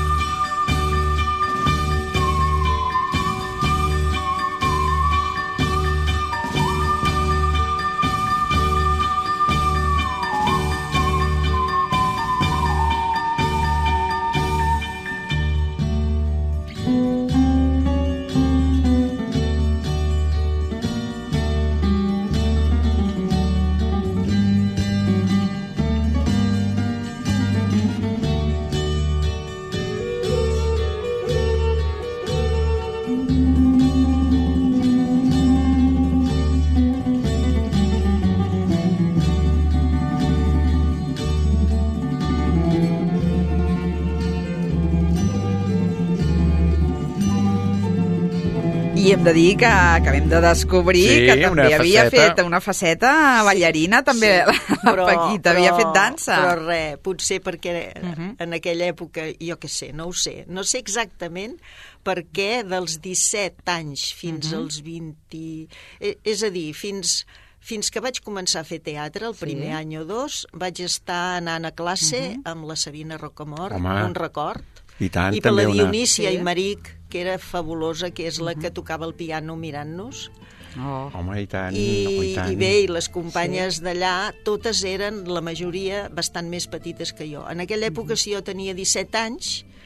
Speaker 3: I hem de dir que acabem de descobrir que també havia fet una faceta ballarina, també la Paquita havia fet dansa.
Speaker 5: Però res, potser perquè en aquella època, jo què sé, no ho sé. No sé exactament per què dels 17 anys fins als 20... És a dir, fins que vaig començar a fer teatre, el primer any o 2, vaig estar anant a classe amb la Sabina Rocamort, un record.
Speaker 4: I tant,
Speaker 5: I per
Speaker 4: també
Speaker 5: la Dionísia Aymeric, que era fabulosa, que és la que tocava el piano mirant-nos.
Speaker 4: Home, i tant,
Speaker 5: I bé, i les companyes d'allà, totes eren, la majoria, bastant més petites que jo. En aquella època, si jo tenia 17 anys,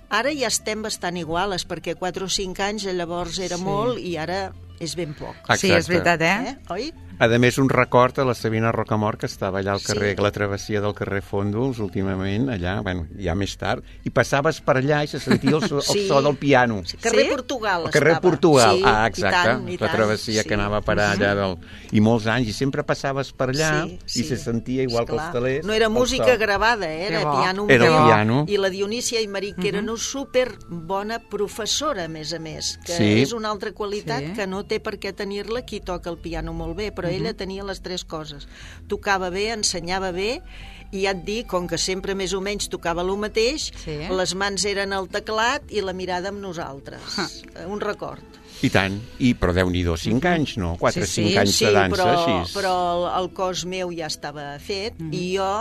Speaker 5: Ara ja estem bastant iguales, perquè 4 o 5 anys llavors era molt i ara és ben poc.
Speaker 3: Sí, és veritat,
Speaker 5: Oi?
Speaker 4: A més, un record a la Sabina Rocamort, que estava allà al carrer, la travessia del carrer Fòndols, últimament, allà, bueno, ja més tard, i passaves per allà i se sentia el so del piano.
Speaker 5: Sí, carrer Portugal
Speaker 4: el carrer
Speaker 5: estava.
Speaker 4: Portugal,
Speaker 5: Sí,
Speaker 4: exacte,
Speaker 5: i
Speaker 4: la travessia que anava a parar allà, i molts anys, i sempre passaves per allà, i se sentia igual que els telers.
Speaker 5: No era música gravada, era piano.
Speaker 4: Era piano.
Speaker 5: I la Dionísia Aymeric, que era una super bona professora, a més, que és una altra qualitat que no té per què tenir-la qui toca el piano molt bé, però ella tenia les 3 coses. Tocava bé, ensenyava bé, i ja et dic, com que sempre més o menys tocava el mateix, les mans eren al teclat i la mirada amb nosaltres. Un record.
Speaker 4: I tant, però Déu-n'hi-do, 5 anys, no? 4 o 5 anys de dansa, així.
Speaker 5: Però el cos meu ja estava fet, i jo...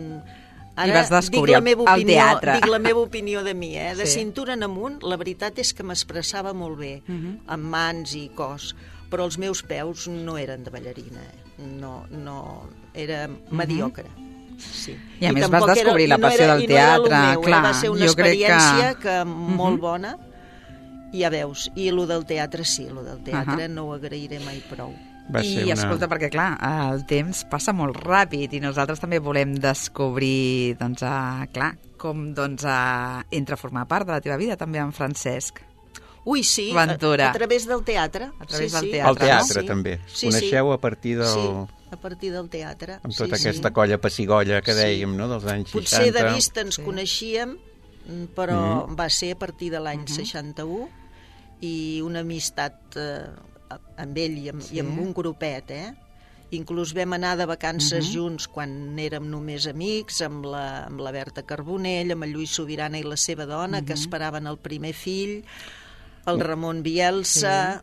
Speaker 3: Ara dic la
Speaker 5: meva opinió de mi, de cintura en amunt, la veritat és que m'expressava molt bé, amb mans i cos, però els meus peus no eren de ballarina, no, era mediocre. Sí.
Speaker 3: I a més vas descobrir la passió del teatre, clar.
Speaker 5: Va ser una experiència molt bona, i ja veus, i el del teatre sí, el del teatre no ho agrairé mai prou.
Speaker 3: I escolta, perquè clar, el temps passa molt ràpid i nosaltres també volem descobrir, doncs, clar, com entra a formar part de la teva vida també en Francesc.
Speaker 5: Ui, sí,
Speaker 3: Ventura.
Speaker 5: a través del teatre.
Speaker 3: A través del
Speaker 4: teatre. El teatre, també. Coneixeu a partir del...
Speaker 5: Sí, a partir del teatre.
Speaker 4: Amb tota aquesta colla pessigolla que dèiem, no?, dels anys 60.
Speaker 5: Potser de vista ens coneixíem, però va ser a partir de l'any 61, i una amistat amb ell i amb un grupet, Inclús vam anar de vacances junts quan érem només amics, amb la Berta Carbonell, amb el Lluís Sobirana i la seva dona, que esperaven el primer fill, el Ramon Bielsa,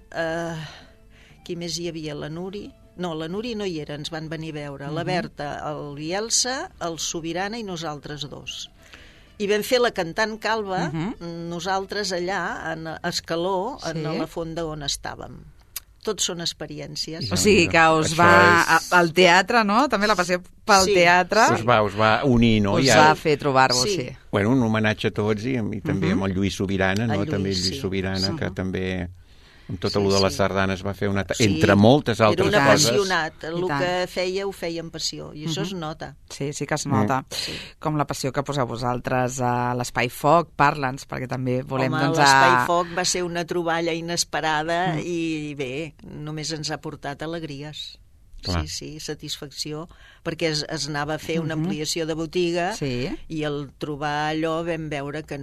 Speaker 5: qui més hi havia? La Nuri? No, la Nuri no hi era, ens van venir a veure. La Berta, el Bielsa, el Sobirana i nosaltres 2. I vam fer la Cantant Calba, nosaltres allà, a Escaló, en la fonda on estàvem. Tots són experiències.
Speaker 3: O sigui que us va al teatre, no? També la passió pel teatre.
Speaker 4: Us va unir, no?
Speaker 3: Us va fer trobar-vos, sí.
Speaker 4: Bueno, un homenatge a tots i també amb el Lluís Sobirana, no? També el Lluís Sobirana, que també... amb tot el de les sardanes va fer una... entre moltes altres coses.
Speaker 5: Era un apassionat, el que feia ho feia amb passió, i això es nota.
Speaker 3: Sí, sí que es nota. Com la passió que poseu vosaltres a l'Espai Foc, parla'ns, perquè també volem...
Speaker 5: Home, l'Espai Foc va ser una troballa inesperada i bé, només ens ha portat alegries.
Speaker 4: Clar.
Speaker 5: Sí, satisfacció, perquè es anava a fer una ampliació de botiga i al trobar allò vam veure que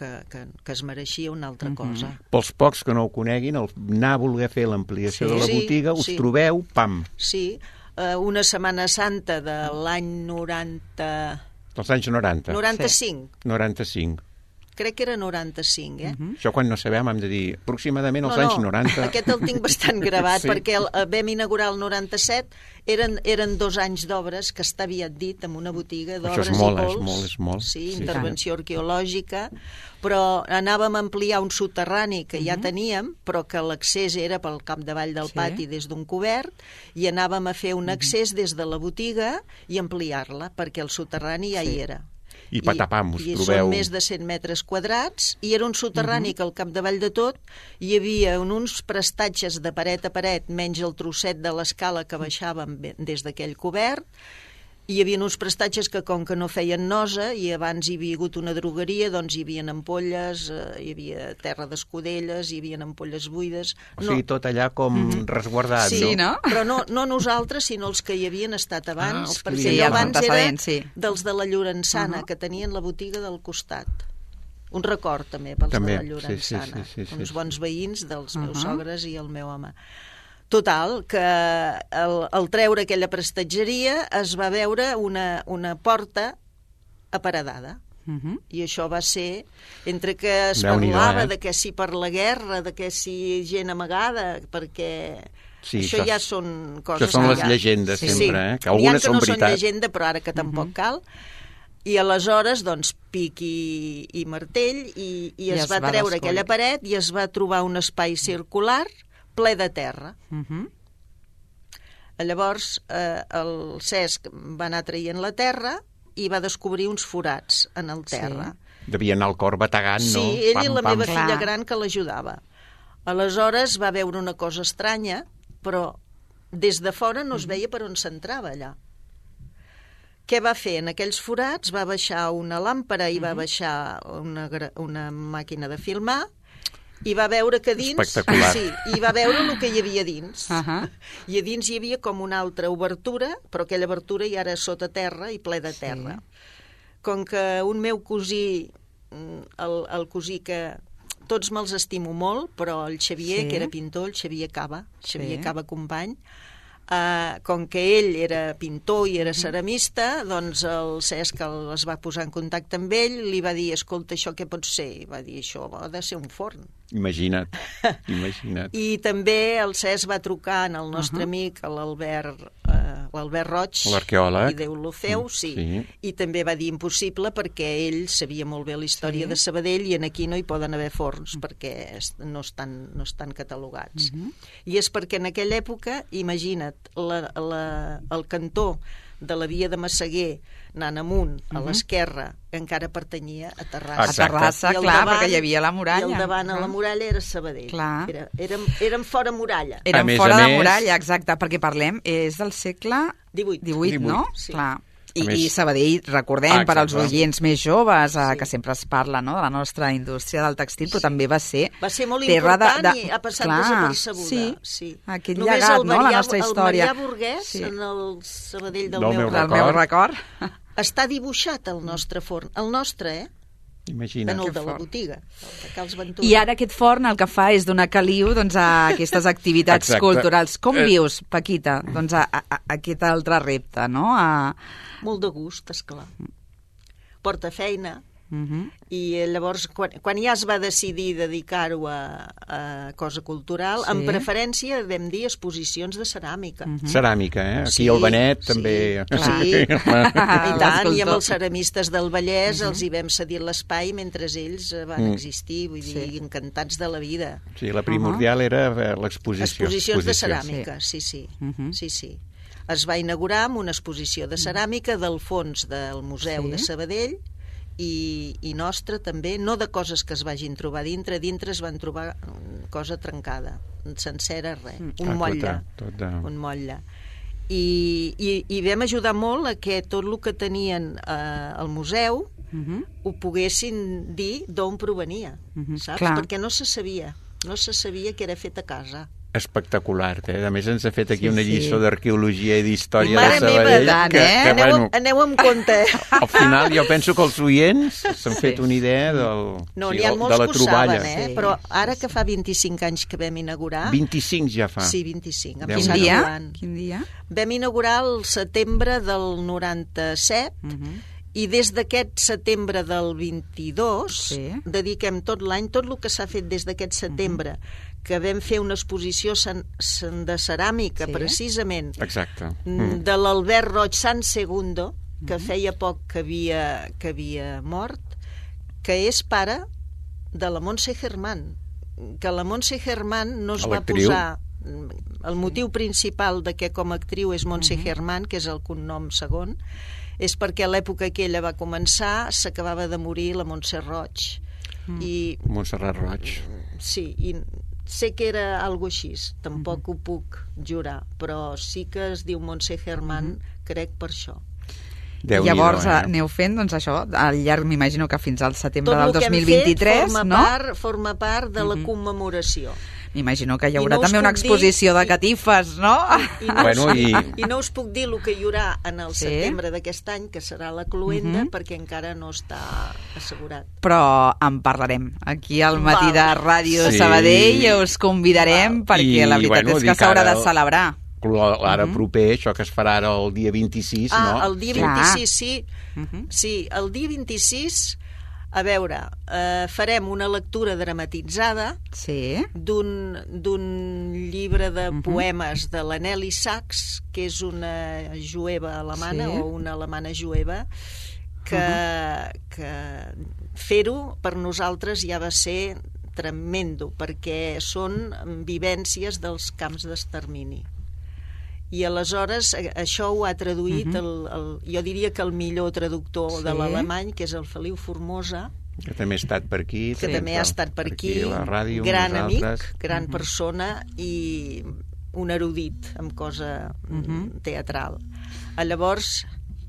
Speaker 5: es mereixia una altra cosa.
Speaker 4: Pels pocs que no ho coneguin, anar a voler fer l'ampliació de la botiga, us trobeu, pam!
Speaker 5: Sí, una Setmana Santa de l'any 90...
Speaker 4: Dels anys 90.
Speaker 5: 95.
Speaker 4: 95.
Speaker 5: Crec que era 95,
Speaker 4: Això quan no sabem hem de dir aproximadament als anys 90.
Speaker 5: Aquest el tinc bastant gravat, perquè vam inaugurar el 97, eren 2 anys d'obres, que està aviat dit, amb una botiga d'obres i pols.
Speaker 4: És molt.
Speaker 5: Sí, intervenció arqueològica, però anàvem a ampliar un soterrani que ja teníem, però que l'accés era pel capdavall del pati des d'un cobert, i anàvem a fer un accés des de la botiga i ampliar-la, perquè el soterrani ja hi era.
Speaker 4: I patapam, us trobeu...
Speaker 5: I són més de 100 metres quadrats, i era un soterrani que al capdavall de tot hi havia uns prestatges de paret a paret, menys el trosset de l'escala que baixàvem des d'aquell cobert. Hi havia uns prestatges que, com que no feien nosa, i abans hi havia hagut una drogueria, doncs hi havia ampolles, hi havia terra d'escudelles, hi havia ampolles buides...
Speaker 4: O sigui, tot allà com resguardat,
Speaker 3: sí, no?
Speaker 5: Però no nosaltres, sinó els que hi havien estat abans, perquè abans era dels de la Llorençana, que tenien la botiga del costat. Un record, també, pels de la Llorençana. Uns bons veïns dels meus sogres i el meu home. Total, que al treure aquella prestatgeria es va veure una porta aparedada. I això va ser, entre que es parlava de que si per la guerra, de que si gent amagada, perquè això ja són coses...
Speaker 4: Això són les llegendes, sempre, que algunes són veritat.
Speaker 5: No són llegenda, però ara que tampoc cal. I aleshores, doncs, pic i martell, i es va treure aquella paret i es va trobar un espai circular ple de terra. Llavors el Cesc va anar traient la terra i va descobrir uns forats en el terra.
Speaker 4: Devia anar al cor bategant, no?
Speaker 5: Sí, ell i la meva
Speaker 3: Clar.
Speaker 5: filla gran que l'ajudava. Aleshores va veure una cosa estranya, però des de fora no es veia per on s'entrava allà. Què va fer? En aquells forats va baixar una làmpara i va baixar una màquina de filmar i va veure que dins...
Speaker 4: Espectacular.
Speaker 5: Sí, i va veure el que hi havia dins.
Speaker 3: Ahà.
Speaker 5: I a dins hi havia com una altra obertura, però aquella obertura ja era sota terra i ple de terra. Com que un meu cosí, el cosí que tots me'ls estimo molt, però el Xavier,
Speaker 3: Sí.
Speaker 5: que era pintor, el Xavier Cava, Xavier
Speaker 3: Sí.
Speaker 5: Cava company, com que ell era pintor i era ceramista, doncs el Cesc es va posar en contacte amb ell, li va dir, escolta, això què pot ser? I va dir, això ha de ser un forn.
Speaker 4: Imagina't, imagina't.
Speaker 5: I també el Cesc va trucar al nostre amic, l'Albert Roig,
Speaker 4: L'arqueòleg.
Speaker 5: i Déu lo feu, sí.
Speaker 4: Sí.
Speaker 5: I també va dir impossible perquè ell sabia molt bé la història de Sabadell i aquí no hi poden haver forns perquè no estan catalogats. I és perquè en aquella època, imagina't, el cantó de la via de Massaguer anant amunt, a l'esquerra, encara pertanyia a Terrassa.
Speaker 3: A
Speaker 4: Exacte.
Speaker 3: Terrassa,
Speaker 5: I al
Speaker 3: clar,
Speaker 5: davant-
Speaker 3: perquè hi havia la muralla.
Speaker 5: I al davant a la muralla era Sabadell.
Speaker 3: Clar.
Speaker 5: Érem fora muralla.
Speaker 3: Érem
Speaker 4: A més
Speaker 3: fora
Speaker 4: a
Speaker 3: de
Speaker 4: més-
Speaker 3: muralla, exacte, perquè parlem, és del segle
Speaker 5: 18.
Speaker 3: no?
Speaker 5: sí.
Speaker 3: Clar.
Speaker 4: A més-
Speaker 3: I Sabadell, recordem, per als
Speaker 4: Exacte.
Speaker 3: oients més joves, que sempre es parla, no?, de la nostra indústria del textil, però també va ser
Speaker 5: Va ser molt
Speaker 3: terra
Speaker 5: important i ha passat desapercebuda.
Speaker 3: Sí,
Speaker 5: Sí.
Speaker 3: aquest
Speaker 5: Només
Speaker 3: llegat,
Speaker 5: el
Speaker 3: no?, la
Speaker 5: Marià-
Speaker 3: nostra història.
Speaker 5: El Marià Burguès,
Speaker 3: Sí.
Speaker 5: en el Sabadell del
Speaker 4: Del
Speaker 5: meu
Speaker 4: meu
Speaker 3: Del
Speaker 5: record,
Speaker 3: meu record.
Speaker 5: està dibuixat el nostre forn. El nostre,
Speaker 4: Imagina't.
Speaker 5: en el de la
Speaker 3: fort.
Speaker 5: botiga, el de Cals Ventura.
Speaker 3: I ara aquest forn el que fa és donar caliu doncs, a aquestes activitats
Speaker 4: Exacte.
Speaker 3: culturals. Com vius, Paquita, doncs, a aquest altre repte, no?
Speaker 5: Molt de gust, esclar. Porta feina.
Speaker 3: Mhm.
Speaker 5: I llavors, quan ja es va decidir dedicar-ho a cosa cultural,
Speaker 3: Sí.
Speaker 5: en preferència vam dir exposicions de ceràmica.
Speaker 4: Ceràmica, eh? Aquí
Speaker 5: Sí,
Speaker 4: al Benet
Speaker 5: sí,
Speaker 4: també...
Speaker 5: clar.
Speaker 4: Sí.
Speaker 5: I tant, i amb
Speaker 3: L'escultor.
Speaker 5: els ceramistes del Vallès els hi vam cedir l'espai mentre ells van existir, vull dir, encantats de la vida.
Speaker 4: Sí, la primordial era l'exposició.
Speaker 5: Exposicions de ceràmica, sí. Sí. Es va inaugurar amb una exposició de ceràmica del fons del Museu
Speaker 3: Sí.
Speaker 5: de Sabadell i nostra també, no de coses que es vagin trobar dintre es van trobar cosa trencada, sencera res, un motlle. Un motlle. I vam ajudar molt a que tot el que tenien al museu ho poguessin dir d'on provenia, saps?
Speaker 3: clar.
Speaker 5: Perquè no se sabia que era fet a casa.
Speaker 4: Espectacular, eh? A més ens ha fet aquí una lliçó d'arqueologia i d'història
Speaker 5: Mare
Speaker 4: de Sabadell.
Speaker 5: meva, aneu amb compte.
Speaker 4: Al final jo penso que els oients s'han fet una idea
Speaker 5: No,
Speaker 4: sí,
Speaker 5: n'hi ha
Speaker 4: de
Speaker 5: molts
Speaker 4: la
Speaker 5: que ho
Speaker 4: troballa.
Speaker 5: saben, però ara que fa 25 anys que vam inaugurar...
Speaker 4: 25 ja fa.
Speaker 5: Sí, 25.
Speaker 4: Déu-n'hi-do.
Speaker 3: Quin
Speaker 5: passat
Speaker 3: dia?
Speaker 5: volant.
Speaker 3: Quin dia?
Speaker 5: Vam inaugurar el setembre del 97 i des d'aquest setembre del 22
Speaker 3: Sí.
Speaker 5: dediquem tot l'any, tot el que s'ha fet des d'aquest setembre, que vam fer una exposició de ceràmica,
Speaker 3: Sí.
Speaker 5: precisament,
Speaker 4: Exacte.
Speaker 5: de l'Albert Roig San Segundo, que feia poc que havia mort, que és pare de la Montse Germán, que la Montse Germán no es va
Speaker 4: L'actriu.
Speaker 5: posar... El motiu principal de que com a actriu és Montse Germán, que és el cognom segon, és perquè a l'època que ella va començar s'acabava de morir la Montse Roig. I
Speaker 4: Montserrat Roig.
Speaker 5: sí, i sé que era algo així, tampoc ho puc jurar, però sí que es diu Montse Germán, crec per això.
Speaker 4: Déu-n'hi-do,
Speaker 3: Llavors aneu fent, doncs això, al llarg m'imagino que fins al setembre
Speaker 5: Tot
Speaker 3: del
Speaker 5: el que hem
Speaker 3: 2023,
Speaker 5: fet
Speaker 3: no?
Speaker 5: forma part de la commemoració.
Speaker 3: M'imagino que hi
Speaker 5: I
Speaker 3: haurà
Speaker 5: no us
Speaker 3: també una
Speaker 5: puc dir-
Speaker 3: exposició de catifes, no?
Speaker 5: I no,
Speaker 4: Bueno,
Speaker 5: I no us puc dir el que hi haurà en el
Speaker 3: Sí.
Speaker 5: setembre d'aquest any, que serà la cloenda, perquè encara no està assegurat.
Speaker 3: Però en parlarem. Aquí al matí
Speaker 5: Val.
Speaker 3: de Ràdio
Speaker 4: Sí.
Speaker 3: Sabadell us convidarem perquè la veritat és que
Speaker 4: dic
Speaker 3: s'haurà de
Speaker 4: ara
Speaker 3: celebrar.
Speaker 4: Ara proper, això que es farà ara el dia 26, no?
Speaker 5: El dia
Speaker 3: Clar.
Speaker 5: 26, sí. Sí, el dia 26, a veure, farem una lectura dramatitzada
Speaker 3: Sí.
Speaker 5: d'un llibre de poemes de la Nelly Sachs, que és una jueva alemana,
Speaker 3: Sí.
Speaker 5: o una alemana jueva, que fer-ho per nosaltres ja va ser tremendo, perquè són vivències dels camps d'extermini. I aleshores això ho ha traduït jo diria que el millor traductor
Speaker 3: Sí.
Speaker 5: de l'alemany, que és el Feliu Formosa,
Speaker 4: que també ha estat per aquí.
Speaker 5: Que també ha estat per aquí,
Speaker 4: a la ràdio,
Speaker 5: gran amic,
Speaker 4: nosaltres.
Speaker 5: gran persona i un erudit en cosa teatral. Llavors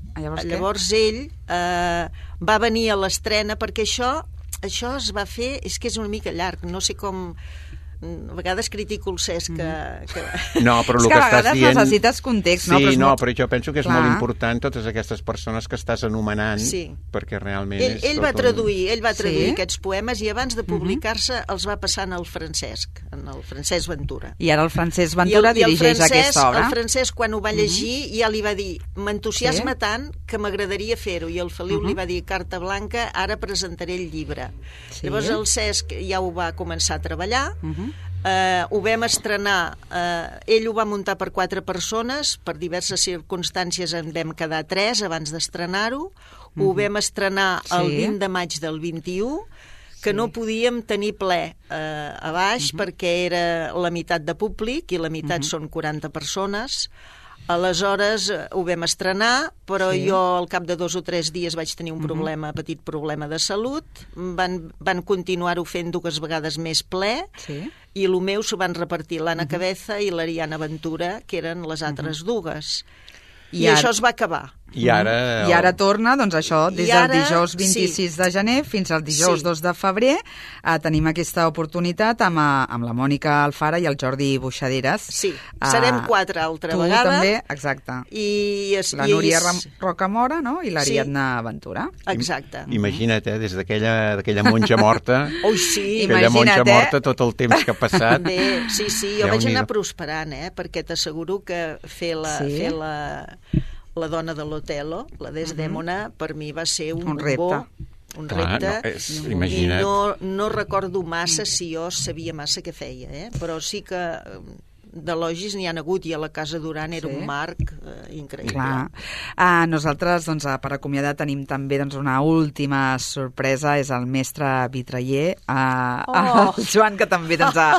Speaker 5: ell va venir a l'estrena, perquè això es va fer, és que és una mica llarg, no sé com... A vegades critico el Cesc que...
Speaker 4: No, però el
Speaker 3: és
Speaker 4: que
Speaker 3: a
Speaker 4: estàs
Speaker 3: vegades
Speaker 4: dient...
Speaker 3: necessites context, no?
Speaker 4: Sí,
Speaker 3: Però
Speaker 4: però jo penso que és molt important totes aquestes persones que estàs anomenant, perquè realment és...
Speaker 5: Ell va traduir aquests poemes i abans de publicar-se els va passar en el Francesc Ventura.
Speaker 3: I ara el Francesc Ventura dirigeix aquesta obra.
Speaker 5: El Francesc, quan ho va llegir, ja li va dir, m'entusiasma tant que m'agradaria fer-ho, i el Feliu li va dir, carta blanca, ara presentaré el llibre. Llavors el Cesc ja ho va començar a treballar, ho vam estrenar, ell ho va muntar per 4 persones, per diverses circumstàncies en vam quedar 3 abans d'estrenar-ho, ho vam estrenar el 20 de maig del 21, que no podíem tenir ple a baix perquè era la meitat de públic i la meitat són 40 persones. Aleshores ho vam estrenar, però jo al cap de 2 o 3 dies vaig tenir un petit problema de salut. Van continuar-ho fent 2 vegades més ple i el meu s'ho van repartir l'Anna Cabeza i l'Ariana Ventura, que eren les altres 2. I això es va acabar.
Speaker 4: I ara
Speaker 3: torna, doncs això, des del dijous 26 de gener fins al dijous 2 de febrer, tenim aquesta oportunitat amb la Mònica Alfara i el Jordi Buixaderes.
Speaker 5: Sí, serem 4 altra vegada.
Speaker 3: Tu també, exacte. La Núria Rocamora, no? I l'Ariadna Ventura.
Speaker 5: Exacte.
Speaker 4: Imagina't, des d'aquella monja morta, aquella monja morta, tot el temps que ha passat.
Speaker 5: Bé, sí, jo vaig anar prosperant, perquè t'asseguro que fer la dona de l'Otello, la Desdèmona, per mi va ser un
Speaker 3: repte.
Speaker 5: Un repte.
Speaker 4: Imagina't.
Speaker 5: I no recordo massa si jo sabia massa què feia, però sí que d'elogis n'hi ha hagut, i a la Casa Duran era un marc increïble.
Speaker 3: Clar. Nosaltres, per acomiadar, tenim també una última sorpresa, és el mestre vitraller, el Joan, que també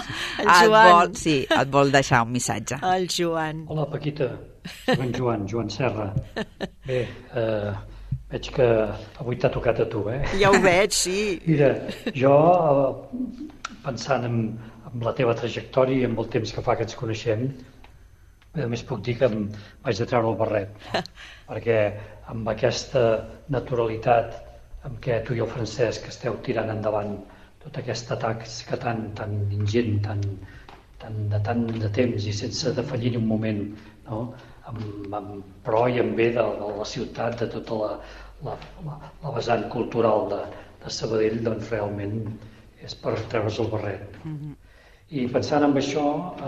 Speaker 3: et vol deixar un missatge.
Speaker 5: El Joan.
Speaker 7: Hola, Paquita. Soc en Joan Serra. Bé, veig que avui t'ha tocat a tu,
Speaker 5: Ja ho veig, sí.
Speaker 7: Mira, jo, pensant en la teva trajectòria i en el temps que fa que ens coneixem, només puc dir que em vaig de treure el barret, perquè amb aquesta naturalitat amb què tu i el Francesc esteu tirant endavant tot aquest atac tan ingent, de tant de temps i sense defallir ni un moment, no? Amb pro i amb bé de la ciutat, de tota la vessant cultural de Sabadell, doncs realment és per treure's el barret. I pensant en això,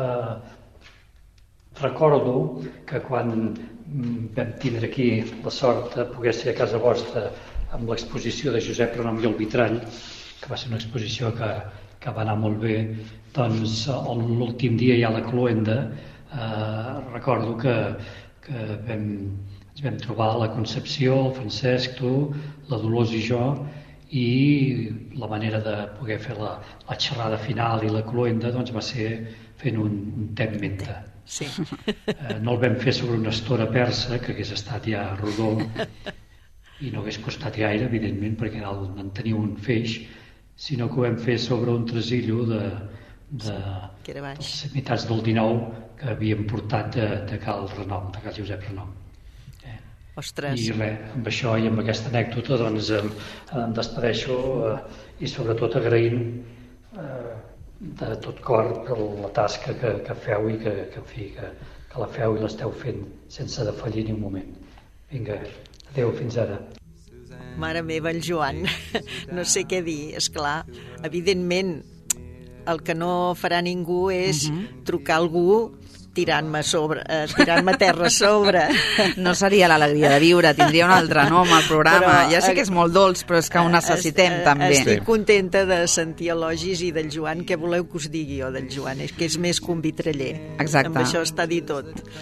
Speaker 7: recordo que quan vam tindre aquí la sort de poder ser a casa vostra amb l'exposició de Josep Renom i el Vitrall, que va ser una exposició que va anar molt bé, doncs l'últim dia ja a la cloenda recordo que ens vam trobar la Concepció, el Francesc, tu, la Dolors i jo, i la manera de poder fer la xerrada final i la cloenda doncs va ser fent un tem menta.
Speaker 5: Sí.
Speaker 7: No el vam fer sobre una estora persa, que hagués estat ja rodó, i no hagués costat gaire, evidentment, perquè en tenia un feix, sinó que ho vam fer sobre un tresillo de les meitats del 19 que havíem portat de Cal Renom, de Cal Josep Renom.
Speaker 5: Ostres.
Speaker 7: I res, amb això i amb aquesta anècdota doncs em despedeixo i sobretot agraint de tot cor la tasca que feu i que la feu i l'esteu fent sense defallir ni un moment. Vinga, adeu, fins ara.
Speaker 5: Mare meva, el Joan, no sé què dir, esclar, evidentment el que no farà ningú és trucar a algú tirant-me a terra a sobre.
Speaker 3: No seria l'alegria de viure, tindria un altre nom al programa. Ja sé que és molt dolç, però és que ho necessitem també.
Speaker 5: Estic contenta de sentir elogis, i del Joan, què voleu que us digui jo del Joan? És que és més que un vitraller.
Speaker 3: Exacte.
Speaker 5: Amb això està dit tot.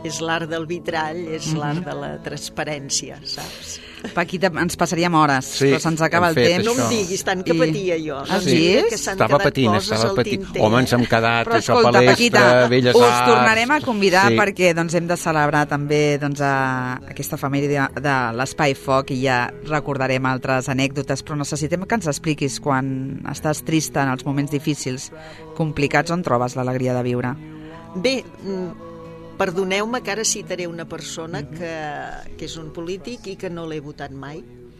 Speaker 5: és l'art del vitrall, és l'art de la transparència, saps?
Speaker 3: Paquita, ens passaríem hores, però se'ns acaba el temps.
Speaker 5: No em diguis, tant que patia jo.
Speaker 3: Has vist?
Speaker 5: Que s'han quedat coses al tinter.
Speaker 4: Home, ens hem quedat,
Speaker 3: però
Speaker 4: això,
Speaker 3: escolta,
Speaker 4: palestra,
Speaker 3: Paquita,
Speaker 4: Belles Arts...
Speaker 3: us tornarem a convidar perquè hem de celebrar també aquesta família de l'Espai Foc i ja recordarem altres anècdotes, però necessitem que ens expliquis quan estàs trista en els moments difícils, complicats, on trobes l'alegria de viure?
Speaker 5: Bé, perdoneu-me que ara citaré una persona que és un polític i que no l'he votat mai.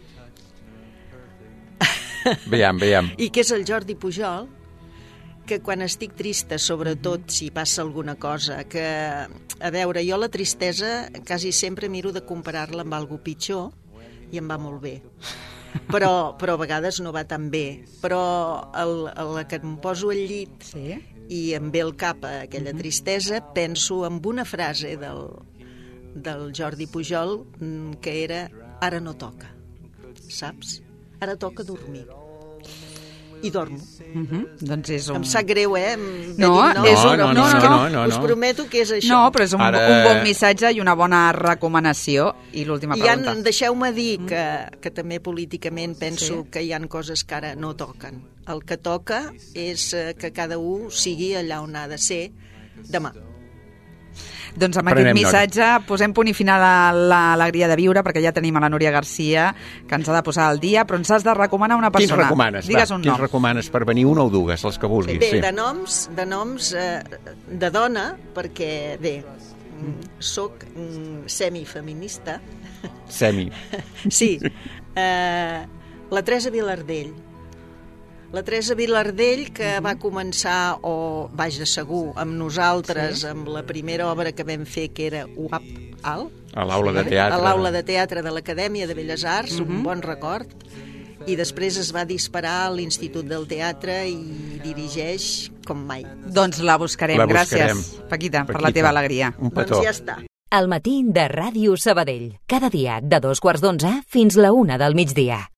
Speaker 4: Veiem.
Speaker 5: I que és el Jordi Pujol, que quan estic trista, sobretot si passa alguna cosa, que, a veure, jo la tristesa quasi sempre miro de comparar-la amb algú pitjor i em va molt bé. Però a vegades no va tan bé. Però la que em poso al llit i em ve al cap aquella tristesa, penso en una frase del Jordi Pujol que era: ara no toca, saps? Ara toca dormir. I dormo.
Speaker 3: Doncs és un...
Speaker 5: Em sap greu,
Speaker 3: No.
Speaker 5: Us prometo que és això.
Speaker 3: No, però és un bon missatge i una bona recomanació. I l'última pregunta.
Speaker 5: Deixeu-me dir que també políticament penso que hi ha coses que ara no toquen. El que toca és que cada un sigui allà on ha de ser demà.
Speaker 3: Doncs amb aquest missatge posem punt i final a l'alegria de viure, perquè ja tenim a la Núria Garcia, que ens ha de posar al dia, però ens has de recomanar una persona.
Speaker 4: Quins recomanes?
Speaker 3: Digues un nom.
Speaker 4: Quins recomanes per venir, una o dues, les que vulguis?
Speaker 5: Bé, de noms de dona, perquè, bé, soc semifeminista.
Speaker 4: Semi.
Speaker 5: Sí. La Teresa Vilardell. La Teresa Vilardell, que va començar, o vaja, segur, amb nosaltres, amb la primera obra que vam fer, que era UAP Alt.
Speaker 4: A l'aula de teatre.
Speaker 5: A l'aula de teatre de l'Acadèmia de Belles Arts, un bon record. I després es va disparar a l'Institut del Teatre i dirigeix com mai.
Speaker 3: Doncs la buscarem. Gràcies, Paquita, per la teva alegria.
Speaker 4: Un petó.
Speaker 5: Doncs ja està.
Speaker 1: El matí de Ràdio Sabadell. Cada dia de 2:15 fins la 1 del migdia.